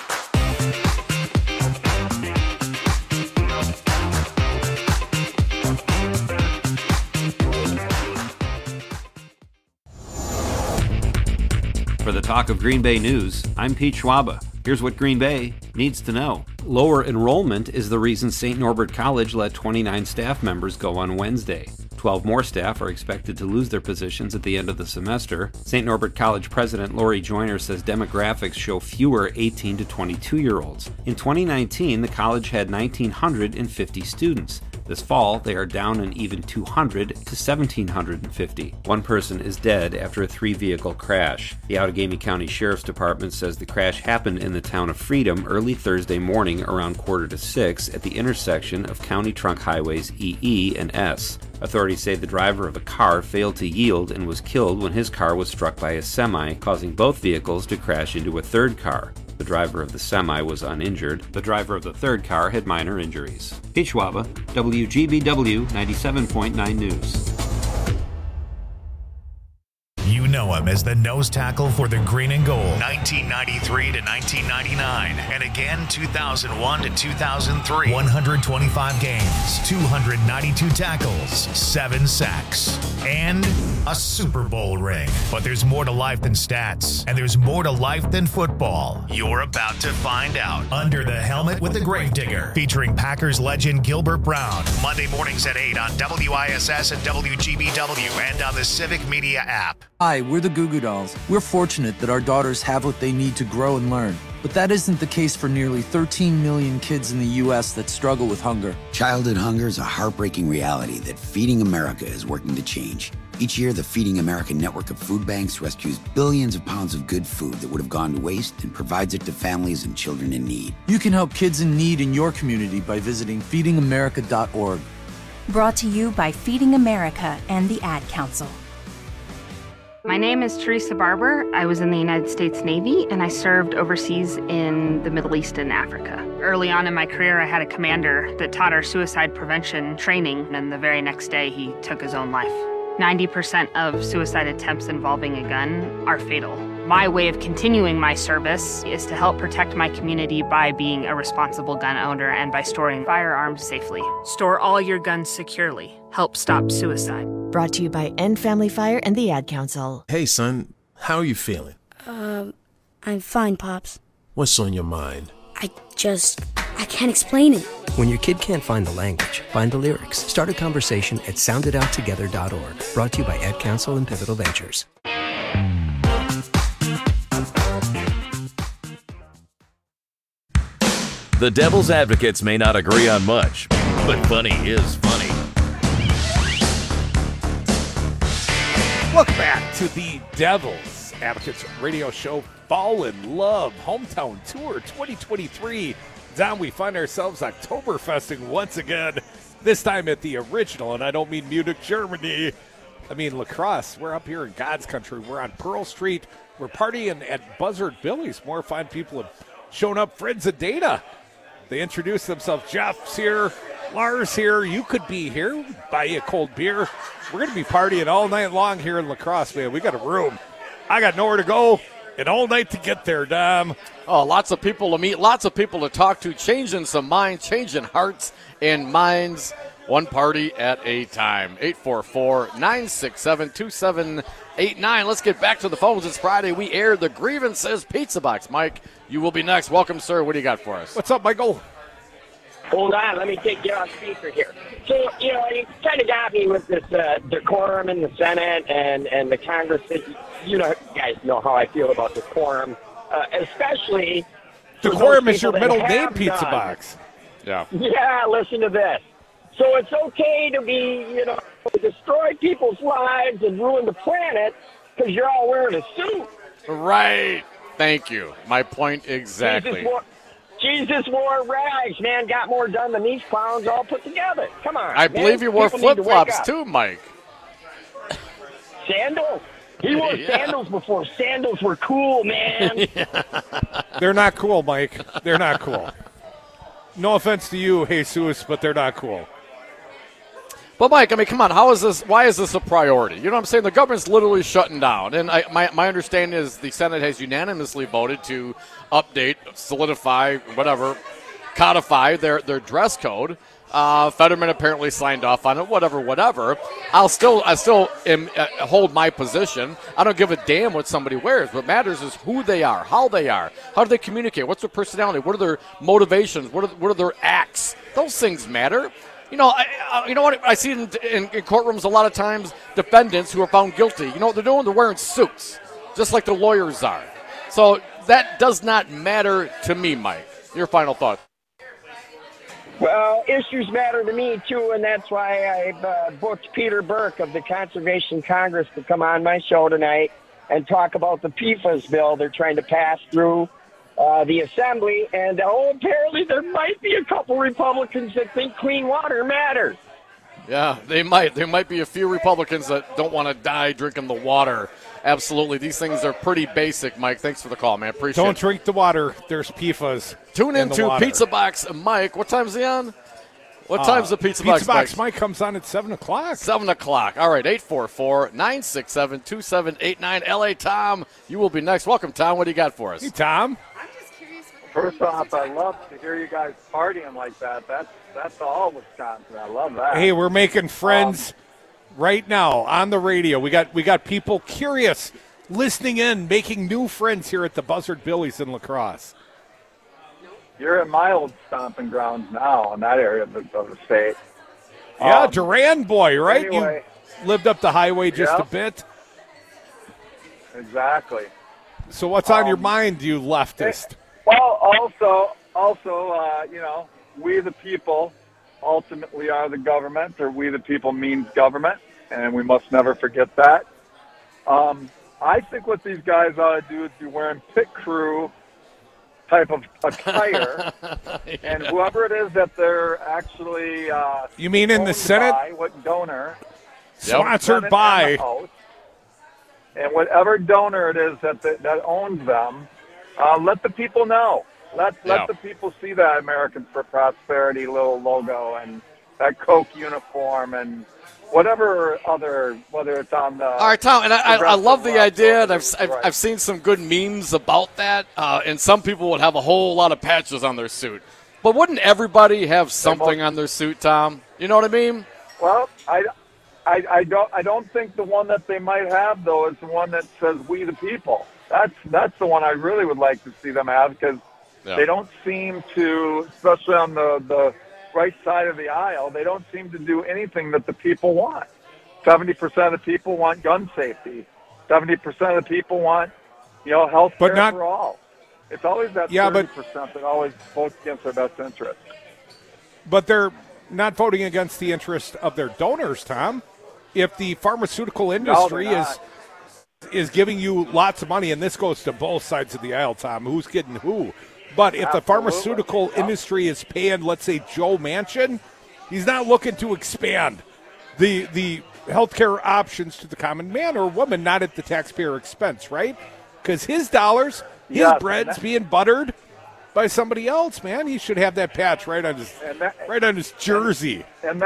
Speaker 9: For the Talk of Green Bay News, I'm Pete Schwaba. Here's what Green Bay needs to know. Lower enrollment is the reason St. Norbert College let 29 staff members go on Wednesday. 12 more staff are expected to lose their positions at the end of the semester. St. Norbert College President Lori Joyner says demographics show fewer 18 to 22-year-olds. In 2019, the college had 1,950 students. This fall, they are down an even 200 to 1,750. One person is dead after a 3-vehicle crash. The Outagamie County Sheriff's Department says the crash happened in the town of Freedom early Thursday morning around 5:45 at the intersection of County Trunk Highways EE and S. Authorities say the driver of a car failed to yield and was killed when his car was struck by a semi, causing both vehicles to crash into a third car. The driver of the semi was uninjured. The driver of the third car had minor injuries. Pete Schwaba, WGBW 97.9 News.
Speaker 1: You know him as the nose tackle for the Green and Gold, 1993 to 1999, and again 2001 to 2003. 125 games, 292 tackles, 7 sacks, and a Super Bowl ring. But there's more to life than stats, and there's more to life than football. You're about to find out. Under the Helmet with the Gravedigger, featuring Packers legend Gilbert Brown. Monday mornings at 8 on WISS and WGBW and on the Civic Media app.
Speaker 7: Hi, we're the Goo Goo Dolls. We're fortunate that our daughters have what they need to grow and learn. But that isn't the case for nearly 13 million kids in the U.S. that struggle with hunger.
Speaker 8: Childhood hunger is a heartbreaking reality that Feeding America is working to change. Each year, the Feeding America network of food banks rescues billions of pounds of good food that would have gone to waste and provides it to families and children in need.
Speaker 7: You can help kids in need in your community by visiting feedingamerica.org.
Speaker 25: Brought to you by Feeding America and the Ad Council.
Speaker 26: My name is Teresa Barber. I was in the United States Navy, and I served overseas in the Middle East and Africa. Early on in my career, I had a commander that taught our suicide prevention training, and the very next day, he took his own life. 90% of suicide attempts involving a gun are fatal. My way of continuing my service is to help protect my community by being a responsible gun owner and by storing firearms safely. Store all your guns securely. Help stop suicide.
Speaker 27: Brought to you by End Family Fire and the Ad Council.
Speaker 28: Hey, son, how are you feeling?
Speaker 29: I'm fine, Pops.
Speaker 28: What's on your mind?
Speaker 29: I can't explain it.
Speaker 30: When your kid can't find the language, find the lyrics. Start a conversation at sounditouttogether.org. Brought to you by Ad Council and Pivotal Ventures.
Speaker 31: The Devil's Advocates may not agree on much, but funny is funny.
Speaker 18: Welcome back to the Devil's Advocates radio show, Fall in Love Hometown Tour 2023. Don, we find ourselves Oktoberfesting once again, this time at the original, and I don't mean Munich, Germany. I mean La Crosse. We're up here in God's country. We're on Pearl Street. We're partying at Buzzard Billy's. More fine people have shown up, friends of Dana. They introduce themselves. Jeff's here, Lars here. You could be here, buy you a cold beer. We're going to be partying all night long here in La Crosse, man. We got a room. I got nowhere to go. And all night to get there, Dom.
Speaker 19: Oh, lots of people to meet, lots of people to talk to, changing some minds, changing hearts and minds, one party at a time. 844-967-2789. Let's get back to the phones. It's Friday. We aired the Grievances Pizza Box. Mike, you will be next. Welcome, sir. What do you got for us?
Speaker 18: What's up, Michael?
Speaker 2: Hold on. Let me take you off speaker here. So, you kind of got me with this decorum in the Senate and the Congress. You guys know how I feel about decorum, especially.
Speaker 18: Decorum is your middle name, Pizza Box.
Speaker 19: Yeah.
Speaker 2: Yeah, listen to this. So it's okay to be, destroy people's lives and ruin the planet because you're all wearing a suit.
Speaker 19: Right. Thank you. My point exactly.
Speaker 2: Jesus wore rags, man. Got more done than these clowns all put together. Come on.
Speaker 19: I believe you wore flip-flops too, Mike.
Speaker 2: Sandals? He wore sandals before sandals were cool, man.
Speaker 18: They're not cool, Mike. They're not cool. No offense to you, Jesus, but they're not cool.
Speaker 19: But, Mike, I mean, come on. Why is this a priority? You know what I'm saying? The government's literally shutting down. And my understanding is the Senate has unanimously voted to update, solidify, whatever, codify their dress code. Fetterman apparently signed off on it, whatever. I still hold my position. I don't give a damn what somebody wears. What matters is who they are, how do they communicate, what's their personality, what are their motivations, what are their acts. Those things matter. You know what? I see in courtrooms a lot of times defendants who are found guilty. You know what they're doing? They're wearing suits, just like the lawyers are. So that does not matter to me, Mike. Your final thought.
Speaker 2: Well, issues matter to me, too, and that's why I've booked Peter Burke of the Conservation Congress to come on my show tonight and talk about the PFAS bill they're trying to pass through the Assembly. And, apparently there might be a couple Republicans that think clean water matters.
Speaker 19: Yeah, they might. There might be a few Republicans that don't want to die drinking the water. Absolutely. These things are pretty basic, Mike. Thanks for the call, man. Appreciate it.
Speaker 18: Don't drink the water. There's PFAS.
Speaker 19: Tune into Pizza Box Mike. What time's he on? What time's the Pizza Box Mike?
Speaker 18: Pizza Box Mike comes on at 7 o'clock.
Speaker 19: 7 o'clock. All right, 844-967-2789. L.A. Tom, you will be next. Welcome, Tom. What do you got for us?
Speaker 18: Hey, Tom.
Speaker 3: First off, I love to hear you guys partying like that. That's all Wisconsin. I love that.
Speaker 18: Hey, we're making friends right now on the radio. We got people curious, listening in, making new friends here at the Buzzard Billies in La Crosse.
Speaker 3: You're in my old stomping grounds now in that area of the state.
Speaker 18: Yeah, Duran boy, right?
Speaker 3: Anyway,
Speaker 18: you lived up the highway just a bit.
Speaker 3: Exactly.
Speaker 18: So what's on your mind, you leftist?
Speaker 3: Well, also, we the people ultimately are the government, or we the people means government, and we must never forget that. I think what these guys ought to do is be wearing pit crew type of attire, and whoever it is that they're actually
Speaker 18: you mean in the Senate?
Speaker 3: By, what donor?
Speaker 18: Sponsored by.
Speaker 3: And whatever donor it is that owns them, let the people know. Let the people see that Americans for Prosperity little logo and that Coke uniform and whatever other, whether it's on the.
Speaker 19: All right, Tom, and I love the idea, and I've seen some good memes about that, and some people would have a whole lot of patches on their suit. But wouldn't everybody have something on their suit, Tom? You know what I mean?
Speaker 3: Well, I don't think the one that they might have, though, is the one that says "We the People." That's the one I really would like to see them have, because they don't seem to, especially on the right side of the aisle, they don't seem to do anything that the people want. 70% of the people want gun safety. 70% of the people want, health care for all. It's always that 30% that always votes against their best interest.
Speaker 18: But they're not voting against the interest of their donors, Tom. If the pharmaceutical industry is giving you lots of money, and this goes to both sides of the aisle, Tom, who's getting who. But if the pharmaceutical industry is paying, let's say, Joe Manchin, he's not looking to expand the healthcare options to the common man or woman, not at the taxpayer expense, right? Because his dollars, his bread's being buttered by somebody else, man. He should have that patch right on his jersey.
Speaker 3: And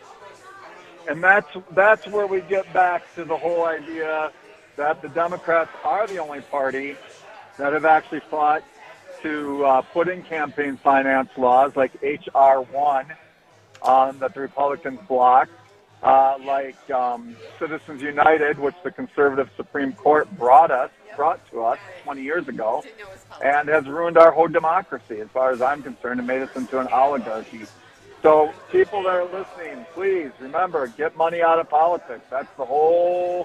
Speaker 3: that's where we get back to the whole idea that the Democrats are the only party that have actually fought to put in campaign finance laws like H.R. 1 that the Republicans blocked, like Citizens United, which the conservative Supreme Court brought to us 20 years ago, and has ruined our whole democracy, as far as I'm concerned, and made us into an oligarchy. So people that are listening, please remember, get money out of politics. That's the whole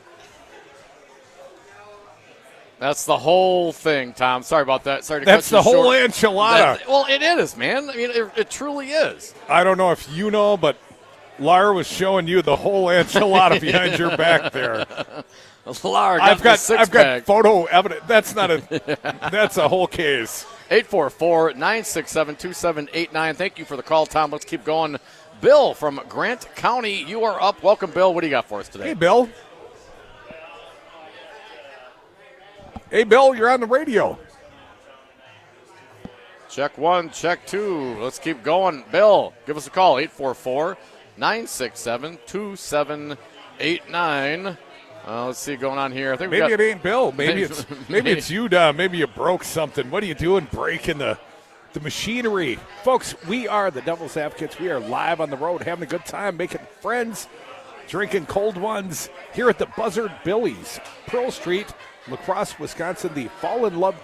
Speaker 19: thing, Tom. Sorry about that. Sorry to
Speaker 18: That's
Speaker 19: cut you
Speaker 18: the whole
Speaker 19: short.
Speaker 18: enchilada.
Speaker 19: Well, it is, man. I mean, it truly is.
Speaker 18: I don't know if you know, but Lar was showing you the whole enchilada behind your back there.
Speaker 19: Lar,
Speaker 18: I've got photo evidence. That's not that's a whole case.
Speaker 19: 844-967-2789. Thank you for the call, Tom. Let's keep going. Bill from Grant County, you are up. Welcome, Bill. What do you got for us today?
Speaker 18: Hey, Bill. Hey, Bill, you're on the radio.
Speaker 19: Check 1, check 2. Let's keep going. Bill, give us a call, 844-967-2789. Let's see going on here. I think
Speaker 18: maybe it ain't Bill. Maybe it's you, Dom. Maybe you broke something. What are you doing breaking the machinery? Folks, we are the Devil's Advocates. We are live on the road, having a good time, making friends, drinking cold ones here at the Buzzard Billy's, Pearl Street, La Crosse, Wisconsin, the Fall in Love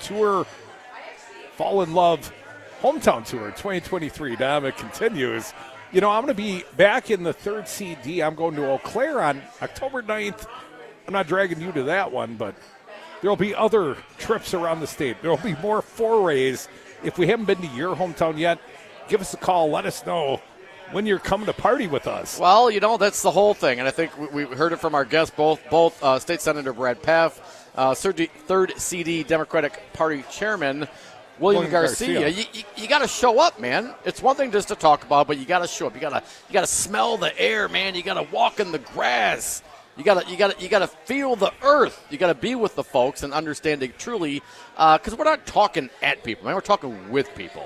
Speaker 18: Hometown Tour 2023. Dom, it continues. You know, I'm going to be back in the third CD. I'm going to Eau Claire on October 9th. I'm not dragging you to that one, but there will be other trips around the state. There will be more forays. If we haven't been to your hometown yet, give us a call. Let us know when you're coming to party with us.
Speaker 19: Well, you know, that's the whole thing. And I think we heard it from our guests, both State Senator Brad Paff, third CD Democratic Party Chairman William Garcia. You got to show up, man. It's one thing just to talk about, but you got to show up. You got to smell the air, man. You got to walk in the grass. You got to feel the earth. You got to be with the folks and understand it truly, because we're not talking at people, man. We're talking with people.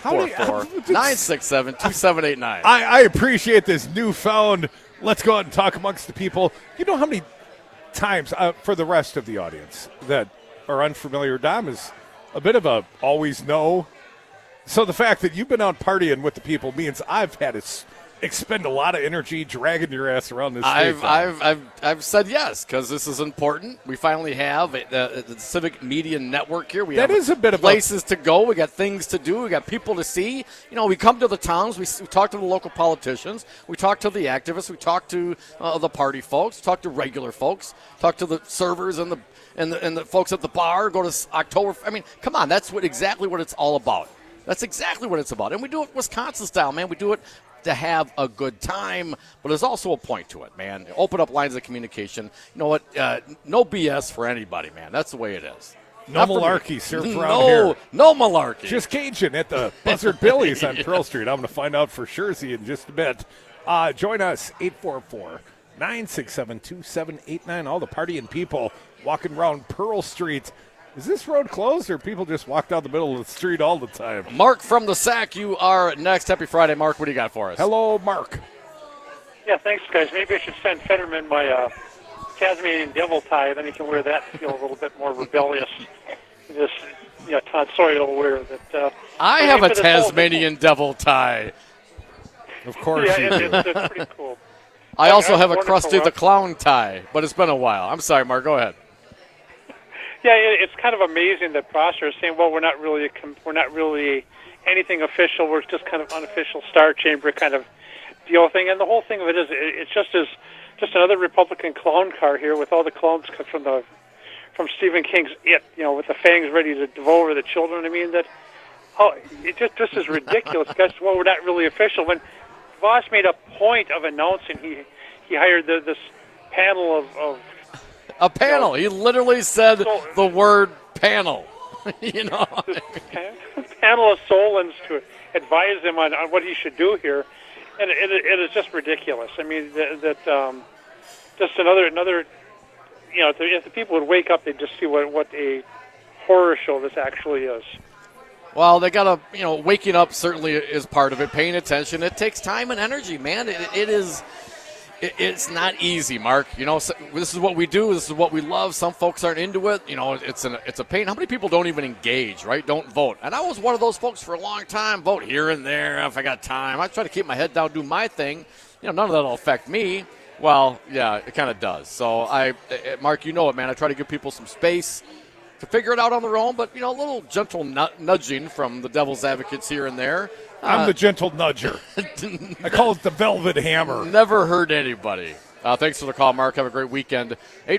Speaker 19: 844-967-2789.
Speaker 18: I appreciate this newfound. Let's go out and talk amongst the people. You know how many times for the rest of the audience that are unfamiliar, Dom is a bit of a always know. So the fact that you've been out partying with the people means I've had to expend a lot of energy dragging your ass around this state.
Speaker 19: I've said yes, because this is important. We finally have the Civic Media Network here. We have
Speaker 18: is a bit of
Speaker 19: places to go. We got things to do. We got people to see. You know, we come to the towns. We talk to the local politicians. We talk to the activists. We talk to the party folks. Talk to regular folks. Talk to the servers and the folks at the bar. Go to October. I mean, come on. That's exactly what it's all about. That's exactly what it's about. And we do it Wisconsin style, man. We do it to have a good time, but there's also a point to it, man. Open up lines of communication. You know what? No BS for anybody, man. That's the way it is.
Speaker 18: No malarkey, sir, around here.
Speaker 19: No malarkey.
Speaker 18: Just Cajun at the Buzzard Billy's on Pearl Street. I'm going to find out for sure in just a bit. Join us, 844-967-2789. All the partying people walking around Pearl Street. Is this road closed, or people just walk down the middle of the street all the time?
Speaker 19: Mark from the Sac, you are next. Happy Friday, Mark. What do you got for us?
Speaker 18: Hello, Mark.
Speaker 10: Yeah, thanks, guys. Maybe I should send Fetterman my Tasmanian devil tie, then he can wear that and feel a little bit more rebellious. Todd Sawyer will wear that.
Speaker 19: I have a Tasmanian devil tie.
Speaker 18: Of course you do.
Speaker 10: It's pretty cool.
Speaker 19: I also have a Krusty the Clown tie, but it's been a while. I'm sorry, Mark. Go ahead.
Speaker 10: Yeah, it's kind of amazing that Prosser is saying, "Well, we're not really anything official. We're just kind of unofficial Star Chamber kind of deal thing." And the whole thing of it is, it's just another Republican clown car here with all the clowns from Stephen King's It, with the fangs ready to devour the children. I mean it just is ridiculous. Guys, well, we're not really official. When Voss made a point of announcing he hired this panel of
Speaker 19: a panel. He literally said the word panel.
Speaker 10: This panel of Solons to advise him on what he should do here, and it is just ridiculous. I mean, just another. If the people would wake up, they'd just see what a horror show this actually is.
Speaker 19: Well, they got to, waking up certainly is part of it. Paying attention, it takes time and energy, man. It is. It's not easy, Mark. You know, this is what we do. This is what we love. Some folks aren't into it. You know, it's a pain. How many people don't even engage, right? Don't vote. And I was one of those folks for a long time. Vote here and there if I got time. I try to keep my head down, do my thing. You know, none of that will affect me. Well, yeah, it kind of does. So, Mark, you know it, man. I try to give people some space to figure it out on their own. But, you know, a little gentle nudging from the devil's advocates here and there.
Speaker 18: I'm the gentle nudger. I call it the velvet hammer.
Speaker 19: Never hurt anybody. Thanks for the call, Mark. Have a great weekend.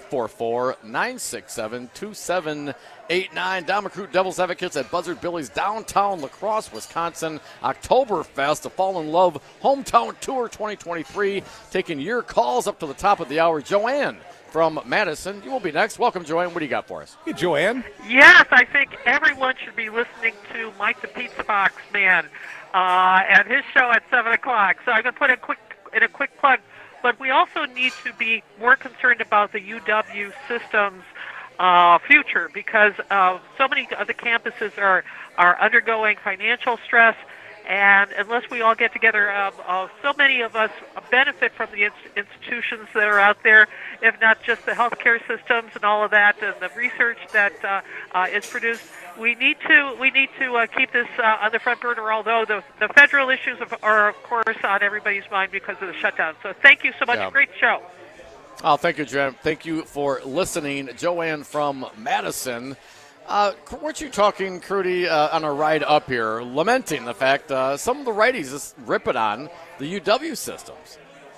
Speaker 19: 844-967-2789. Don McCroot, Devil's Advocates at Buzzard Billy's downtown La Crosse, Wisconsin. Oktoberfest, the Fall in Love Hometown Tour 2023. Taking your calls up to the top of the hour. Joanne from Madison, you will be next. Welcome, Joanne. What do you got for us?
Speaker 18: Hey, Joanne.
Speaker 11: Yes, I think everyone should be listening to Mike the Pizza Box Man and his show at 7 o'clock. So I'm going to put in a quick plug. But we also need to be more concerned about the UW system's future because so many of the campuses are undergoing financial stress. And unless we all get together, so many of us benefit from the institutions that are out there, if not just the healthcare systems and all of that, and the research that is produced. We need to keep this on the front burner, although the federal issues are, of course, on everybody's mind because of the shutdown. So thank you so much. Yeah. Great show.
Speaker 19: Oh, thank you, Jen. Thank you for listening. Joanne from Madison. Weren't you talking, Crudy, on a ride up here, lamenting the fact some of the righties just rip it on the UW systems?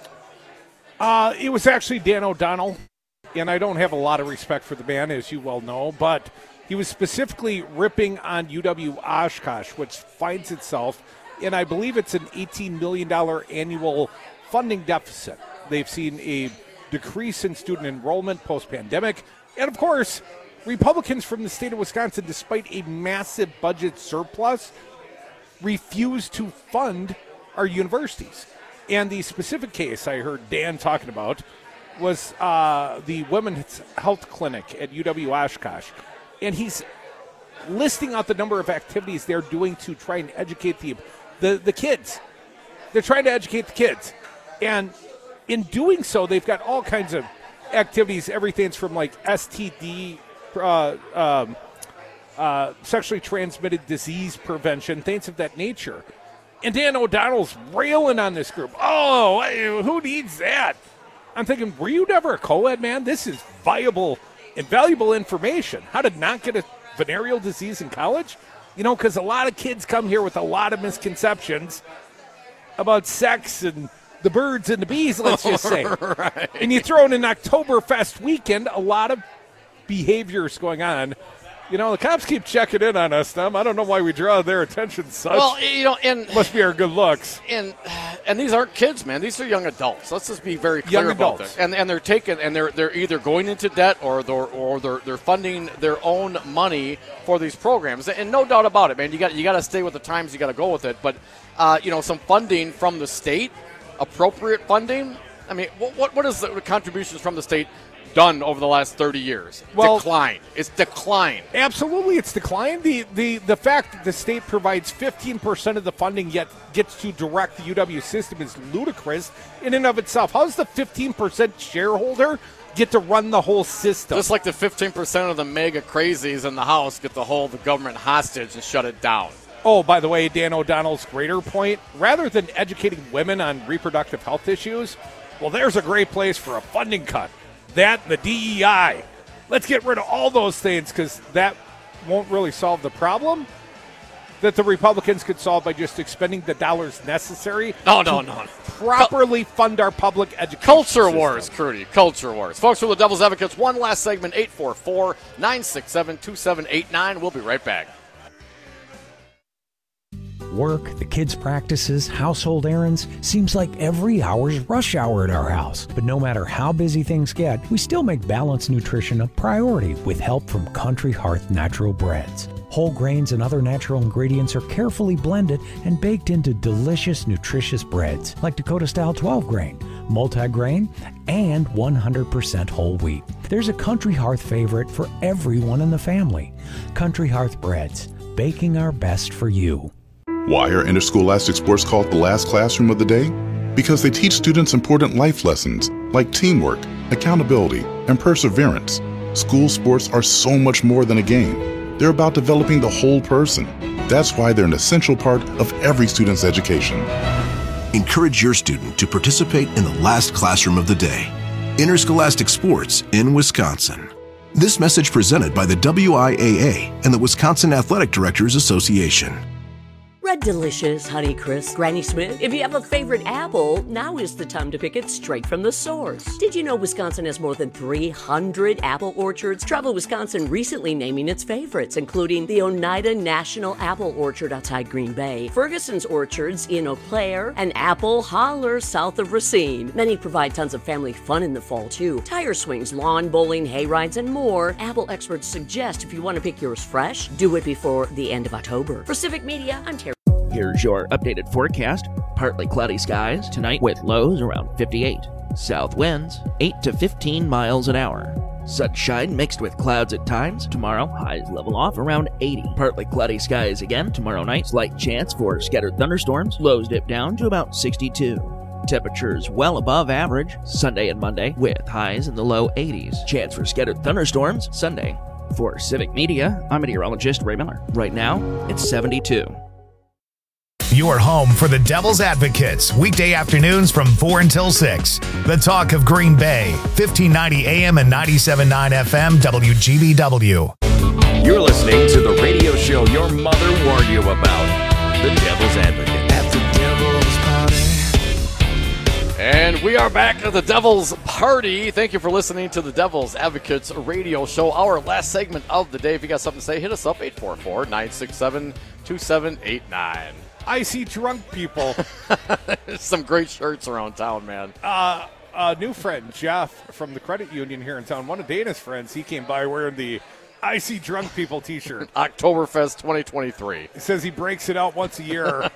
Speaker 18: It was actually Dan O'Donnell, and I don't have a lot of respect for the man, as you well know, but he was specifically ripping on UW Oshkosh, which finds itself in, I believe it's an $18 million annual funding deficit. They've seen a decrease in student enrollment post-pandemic, and of course, Republicans from the state of Wisconsin, despite a massive budget surplus, refuse to fund our universities. And the specific case I heard Dan talking about was the Women's Health Clinic at UW Oshkosh. And he's listing out the number of activities they're doing to try and educate the kids. They're trying to educate the kids. And in doing so, they've got all kinds of activities, everything's from like STD, sexually transmitted disease prevention, things of that nature. And Dan O'Donnell's railing on this group. Oh, who needs that? I'm thinking, were you never a co-ed, man? This is viable and valuable information. How to not get a venereal disease in college? You know, because a lot of kids come here with a lot of misconceptions about sex and the birds and the bees, let's just say. Right. And you throw in an Oktoberfest weekend, a lot of behaviors going on. You know, the cops keep checking in on us, Tom. I don't know why we draw their attention such.
Speaker 19: Well, you know, and
Speaker 18: must be our good looks.
Speaker 19: And these aren't kids, man. These are young adults. Let's just be very clear about this. And they're taking and they're either going into debt or they're funding their own money for these programs. And no doubt about it, man. You got to stay with the times. You got to go with it. But you know, some funding from the state, appropriate funding. I mean, what is the contributions from the state done over the last 30 years? Well, declined. It's declined.
Speaker 18: Absolutely, it's declined. The fact that the state provides 15% of the funding yet gets to direct the UW system is ludicrous in and of itself. How does the 15% shareholder get to run the whole system?
Speaker 19: Just like the 15% of the mega crazies in the House get to hold the government hostage and shut it down.
Speaker 18: Oh, by the way, Dan O'Donnell's greater point, rather than educating women on reproductive health issues, well, there's a great place for a funding cut. That and the DEI. Let's get rid of all those things because that won't really solve the problem that the Republicans could solve by just expending the dollars necessary
Speaker 19: to
Speaker 18: properly fund our public education
Speaker 19: Culture
Speaker 18: system.
Speaker 19: wars, Crudy. Culture wars. Folks, for the Devil's Advocates, one last segment, 844-967-2789. We'll be right back.
Speaker 12: Work, the kids' practices, household errands, seems like every hour's rush hour at our house. But no matter how busy things get, we still make balanced nutrition a priority with help from Country Hearth Natural Breads. Whole grains and other natural ingredients are carefully blended and baked into delicious, nutritious breads like Dakota-style 12-grain, multi-grain, and 100% whole wheat. There's a Country Hearth favorite for everyone in the family. Country Hearth Breads, baking our best for you.
Speaker 13: Why are interscholastic sports called the last classroom of the day?
Speaker 4: because they teach students important life lessons like teamwork, accountability, and perseverance. School sports are so much more than a game. They're about developing the whole person. That's why they're an essential part of every student's education.
Speaker 13: Encourage your student to participate in the last classroom of the day. Interscholastic Sports in Wisconsin. This message presented by the WIAA and the Wisconsin Athletic Directors Association.
Speaker 14: Red Delicious, Honeycrisp, Granny Smith. If you have a favorite apple, now is the time to pick it straight from the source. Did you know Wisconsin has more than 300 apple orchards? Travel Wisconsin recently naming its favorites, including the Oneida National Apple Orchard outside Green Bay, Ferguson's Orchards in Eau Claire, and Apple Holler south of Racine. Many provide tons of family fun in the fall, too. Tire swings, lawn bowling, hay rides, and more. Apple experts suggest if you want to pick yours fresh, do it before the end of October. For Civic Media, I'm Terry.
Speaker 15: Here's your updated forecast. Partly cloudy skies tonight with lows around 58. South winds 8 to 15 miles an hour. Sunshine mixed with clouds at times. Tomorrow, highs level off around 80. Partly cloudy skies again tomorrow night. Slight chance for scattered thunderstorms. Lows dip down to about 62. Temperatures well above average Sunday and Monday with highs in the low 80s. Chance for scattered thunderstorms Sunday. For Civic Media, I'm meteorologist Ray Miller. Right now, it's 72.
Speaker 1: Your home for the Devil's Advocates, weekday afternoons from 4 until 6. The Talk of Green Bay, 1590 AM and 97.9 FM, WGBW.
Speaker 31: You're listening to the radio show your mother warned you about, The Devil's Advocate. At the
Speaker 19: Devil's Party. And we are back at the Devil's Party. Thank you for listening to the Devil's Advocates radio show. Our last segment of the day. If you got something to say, hit us up, 844-967-2789.
Speaker 18: I see drunk people.
Speaker 19: Some great shirts around town, man.
Speaker 18: A new friend, Jeff, from the credit union here in town, one of Dana's friends, he came by wearing the I See Drunk People t-shirt.
Speaker 19: Oktoberfest 2023.
Speaker 18: He says he breaks it out once a year.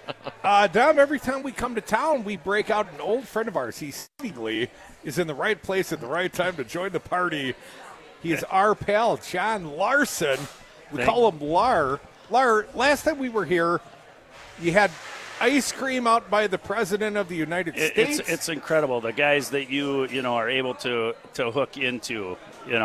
Speaker 18: Dom, every time we come to town, we break out an old friend of ours. He seemingly is in the right place at the right time to join the party. He is our pal, John Larson. We call him Lar. Lar, last time we were here, you had ice cream out by the President of the United States.
Speaker 16: It's incredible, the guys that you are able to hook into,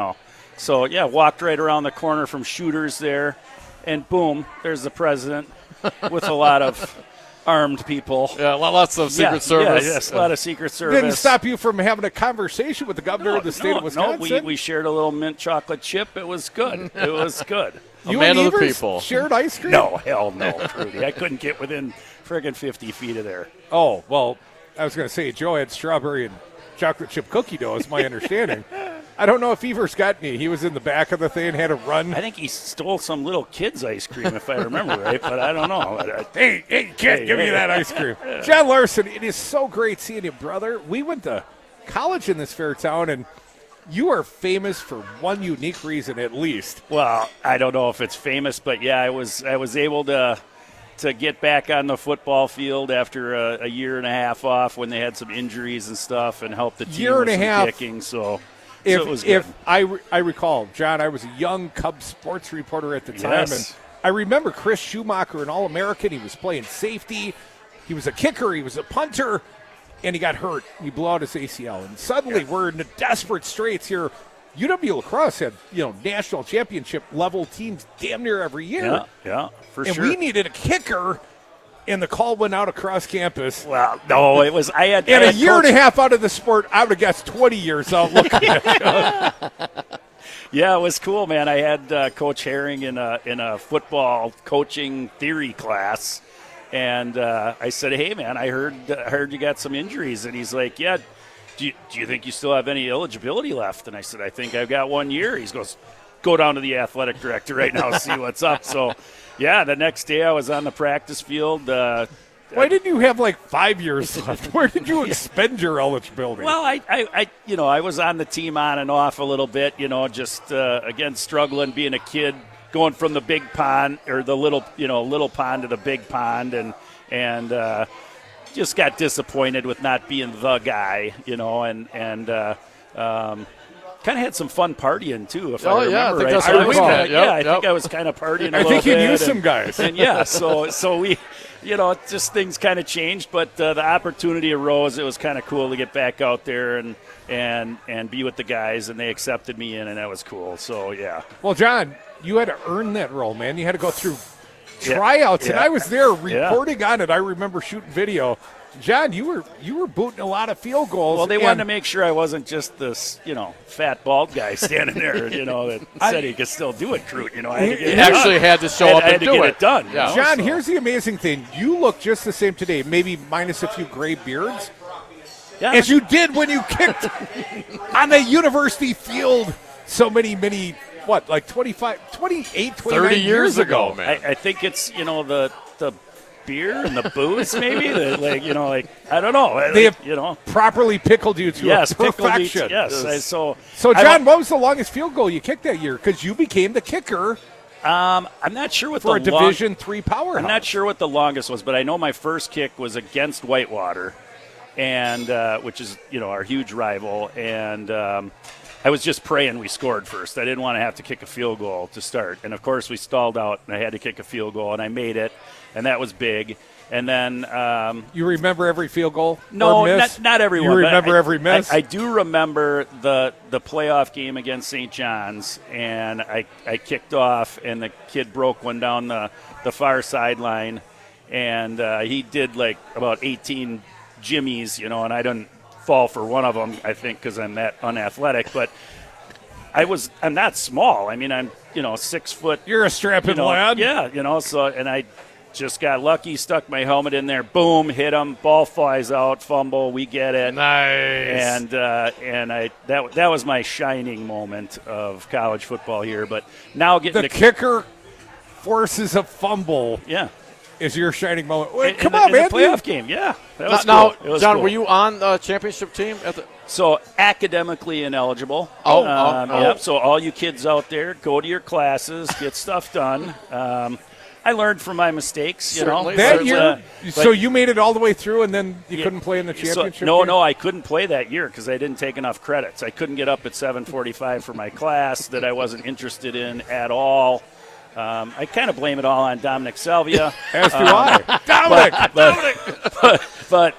Speaker 16: So, yeah, walked right around the corner from Shooters there, and boom, there's the President with a lot of armed people.
Speaker 19: Yeah, lots of Secret Service.
Speaker 16: Yes, a lot of Secret Service.
Speaker 18: Didn't stop you from having a conversation with the governor of the state of Wisconsin?
Speaker 16: No, we shared a little mint chocolate chip. It was good. It was good.
Speaker 19: You man of the people.
Speaker 18: Shared ice cream?
Speaker 16: No, hell no, Rudy. I couldn't get within friggin' 50 feet of there.
Speaker 18: Oh, well, I was going to say Joe had strawberry and chocolate chip cookie dough, is my understanding. I don't know if Evers got any. He was in the back of the thing, had a run.
Speaker 16: I think he stole some little kid's ice cream, if I remember right, but I don't know.
Speaker 18: Hey, kid, give me that ice cream. John Larson, it is so great seeing you, brother. We went to college in this fair town, and you are famous for one unique reason, at least.
Speaker 16: Well, I don't know if it's famous, but yeah, I was able to get back on the football field after a year and a half off when they had some injuries and stuff, and helped the team
Speaker 18: year and
Speaker 16: with
Speaker 18: a
Speaker 16: some
Speaker 18: half.
Speaker 16: kicking. So
Speaker 18: If,
Speaker 16: it was good.
Speaker 18: If I recall, John, I was a young Cubs sports reporter at the time,
Speaker 16: Yes.
Speaker 18: and I remember Chris Schumacher, an All-American. He was playing safety. He was a kicker. He was a punter. And he got hurt. He blew out his ACL. And suddenly we're in the desperate straits here. UW Lacrosse had, national championship level teams damn near every year.
Speaker 16: Yeah, for
Speaker 18: and
Speaker 16: sure.
Speaker 18: we needed a kicker, and the call went out across campus.
Speaker 16: Well, no, it was. I had
Speaker 18: a year and a half out of the sport. I would have guessed 20 years out looking at it.
Speaker 16: Yeah, it was cool, man. I had Coach Herring in a football coaching theory class. And I said, hey, man, I heard you got some injuries. And he's like, yeah, do you think you still have any eligibility left? And I said, I think I've got 1 year. He goes, go down to the athletic director right now and see what's up. So, yeah, the next day I was on the practice field.
Speaker 18: Why didn't you have 5 years left? Where did you expend your eligibility?
Speaker 16: Well, I was on the team on and off a little bit, just, again, struggling being a kid. Going from the big pond or the little pond to the big pond, and just got disappointed with not being the guy, and kind of had some fun partying too. If I remember right,
Speaker 19: I think
Speaker 16: I think I was kind of partying. I
Speaker 18: think you knew some guys,
Speaker 16: and yeah, so just things kind of changed, but the opportunity arose. It was kind of cool to get back out there and be with the guys, and they accepted me in, and that was cool. So, yeah.
Speaker 18: Well, John, you had to earn that role, man. You had to go through tryouts, and I was there reporting on it. I remember shooting video. John, you were booting a lot of field goals.
Speaker 16: Well, they wanted to make sure I wasn't just this, fat bald guy standing there, that said he could still do it, Crute. I had to get
Speaker 19: had to show up and do it.
Speaker 16: I had to get it done.
Speaker 19: Yeah.
Speaker 18: John, here's the amazing thing. You look just the same today, maybe minus a few gray beards, as you did when you kicked on the university field so many, like 25, 28, 29
Speaker 19: 30 years ago, man.
Speaker 16: I think it's, the beer and the booze, maybe. I don't know.
Speaker 18: They have properly pickled you to perfection.
Speaker 16: Yes.
Speaker 18: So John, what was the longest field goal you kicked that year? Because you became the kicker.
Speaker 16: I'm not sure what
Speaker 18: for a Division III powerhouse.
Speaker 16: I'm not sure what the longest was, but I know my first kick was against Whitewater, and which is our huge rival, and I was just praying we scored first. I didn't want to have to kick a field goal to start, and of course we stalled out, and I had to kick a field goal, and I made it, and that was big. And then
Speaker 18: you remember every field goal?
Speaker 16: No, not every one.
Speaker 18: You remember every miss?
Speaker 16: I do remember the playoff game against St. John's, and I kicked off, and the kid broke one down the far sideline, and he did like about 18 jimmies, and I didn't fall for one of them, I think, because I'm that unathletic, but I'm not small. I mean, I'm 6 foot.
Speaker 18: You're a strapping lad.
Speaker 16: Yeah, so, and I just got lucky, stuck my helmet in there, boom, hit him, ball flies out, fumble, we get it.
Speaker 19: Nice.
Speaker 16: And that was my shining moment of college football here. But now getting
Speaker 18: the kicker forces a fumble.
Speaker 16: Yeah.
Speaker 18: Is your shining moment. Wait, come on, man.
Speaker 16: The playoff game, yeah. That was
Speaker 19: now,
Speaker 16: cool.
Speaker 19: John,
Speaker 16: cool.
Speaker 19: Were you on the championship team?
Speaker 16: So academically ineligible.
Speaker 19: Oh.
Speaker 16: So all you kids out there, go to your classes, get stuff done. I learned from my mistakes,
Speaker 19: Certainly.
Speaker 18: That year, so you made it all the way through, and then you couldn't play in the championship?
Speaker 16: No, I couldn't play that year because I didn't take enough credits. I couldn't get up at 7:45 for my class that I wasn't interested in at all. I kind of blame it all on Dominic Salvia.
Speaker 18: As do I. Dominic!
Speaker 16: But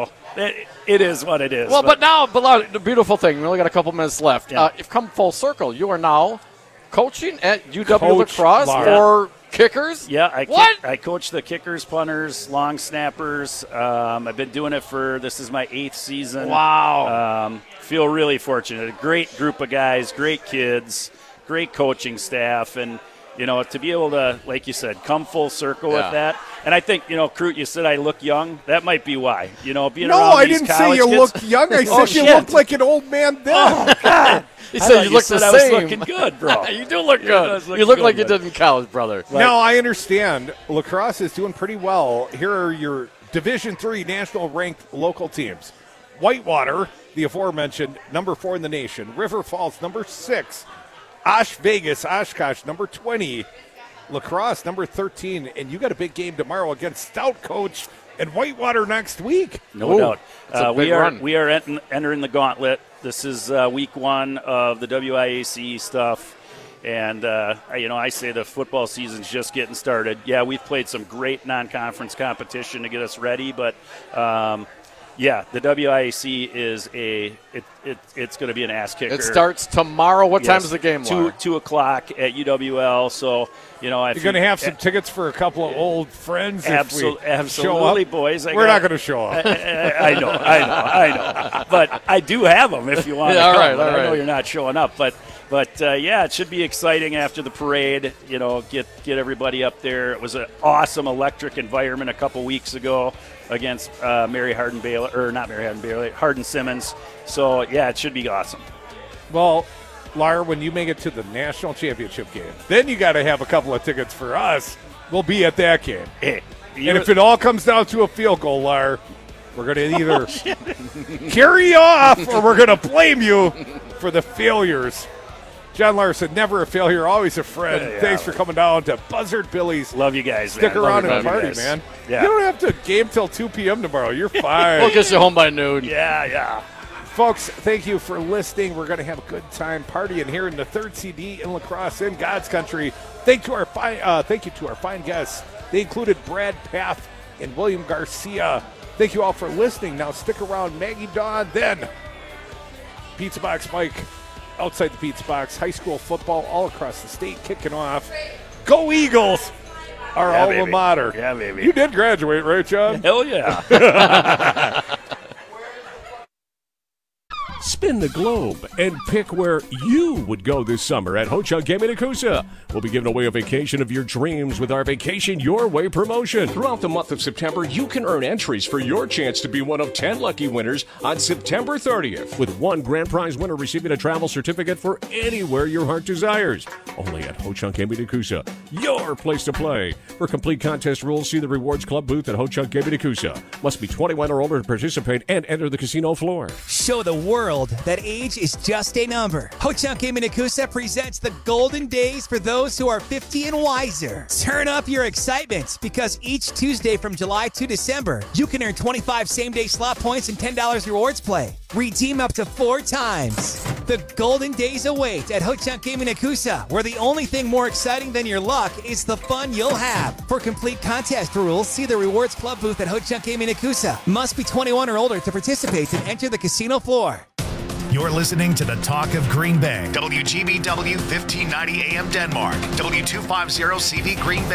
Speaker 16: it is what it is.
Speaker 19: Well, but now, the beautiful thing, we only got a couple minutes left.
Speaker 16: Yeah.
Speaker 19: You've come full circle. You are now coaching at UW La Crosse for kickers?
Speaker 16: Yeah,
Speaker 19: I
Speaker 16: coach the kickers, punters, long snappers. I've been doing it this is my 8th season.
Speaker 19: Wow.
Speaker 16: Feel really fortunate. A great group of guys, great kids, great coaching staff, and to be able to, like you said, come full circle with that. And I think, Crute, you said I look young. That might be why. Being around these
Speaker 18: I didn't say you looked young. I said you looked like an old man then.
Speaker 16: Oh, God.
Speaker 19: He said you look the same.
Speaker 16: I was looking good, bro.
Speaker 19: You do look good. You look like you did in college, brother.
Speaker 18: Now, I understand La Crosse is doing pretty well. Here are your Division III national-ranked local teams. Whitewater, the aforementioned, number 4 in the nation. River Falls, number 6. Vegas, Oshkosh, number 20. La Crosse, number 13. And you got a big game tomorrow against Stout Coach and Whitewater next week.
Speaker 16: No doubt. We are entering the gauntlet. This is week 1 of the WIAC stuff. And, I say the football season's just getting started. Yeah, we've played some great non-conference competition to get us ready, but the WIAC is it's going to be an ass kicker.
Speaker 19: It starts tomorrow. What time is the game?
Speaker 16: 2 o'clock at UWL. So you're
Speaker 18: going to have some tickets for a couple of old friends.
Speaker 16: Absolutely, boys.
Speaker 18: We're not going to show up.
Speaker 16: I know. But I do have them if you want to come.
Speaker 19: All right.
Speaker 16: I know you're not showing up, but it should be exciting after the parade. Get everybody up there. It was an awesome electric environment a couple weeks ago against Hardin Simmons. So, it should be awesome.
Speaker 18: Well, Lar, when you make it to the national championship game, then you got to have a couple of tickets for us. We'll be at that game.
Speaker 16: Hey,
Speaker 18: and if it all comes down to a field goal, Lar, we're going to either carry you off or we're going to blame you for the failures. John Larson, never a failure, always a friend.
Speaker 16: Yeah.
Speaker 18: Thanks for coming down to Buzzard Billy's.
Speaker 16: Love you guys,
Speaker 18: Stick
Speaker 16: man.
Speaker 18: around and party, man.
Speaker 16: Yeah.
Speaker 18: You don't have to game till 2 p.m. tomorrow. You're fine.
Speaker 19: We'll get you home by noon.
Speaker 16: Yeah.
Speaker 18: Folks, thank you for listening. We're going to have a good time partying here in the 3rd CD in La Crosse in God's country. Thank you to our fine guests. They included Brad Path and William Garcia. Thank you all for listening. Now stick around. Maggie Dawn, then Pizza Box Mike outside the Pizza Box. High school football all across the state kicking off. Go Eagles! Our alma mater.
Speaker 16: Yeah, baby.
Speaker 18: You did graduate, right, John?
Speaker 16: Hell yeah.
Speaker 5: Spin the globe and pick where you would go this summer at Ho-Chunk Gaming in Coosa. We'll be giving away a vacation of your dreams with our Vacation Your Way promotion. Throughout the month of September, you can earn entries for your chance to be one of 10 lucky winners on September 30th, with one grand prize winner receiving a travel certificate for anywhere your heart desires. Only at Ho-Chunk Gaming in Coosa, your place to play. For complete contest rules, see the Rewards Club booth at Ho-Chunk Gaming in Coosa. Must be 21 or older to participate and enter the casino floor.
Speaker 6: Show the world that age is just a number. Ho-Chunk Gaming in Coosa presents the golden days for those who are 50 and wiser. Turn up your excitement, because each Tuesday from July to December, you can earn 25 same-day slot points and $10 rewards play. Redeem up to 4 times. The golden days await at Ho-Chunk Gaming in Coosa, where the only thing more exciting than your luck is the fun you'll have. For complete contest rules, see the Rewards Club booth at Ho-Chunk Gaming in Coosa. Must be 21 or older to participate and enter the casino floor.
Speaker 1: You're listening to the Talk of Green Bay. WGBW 1590 AM Denmark. W250 CV Green Bay.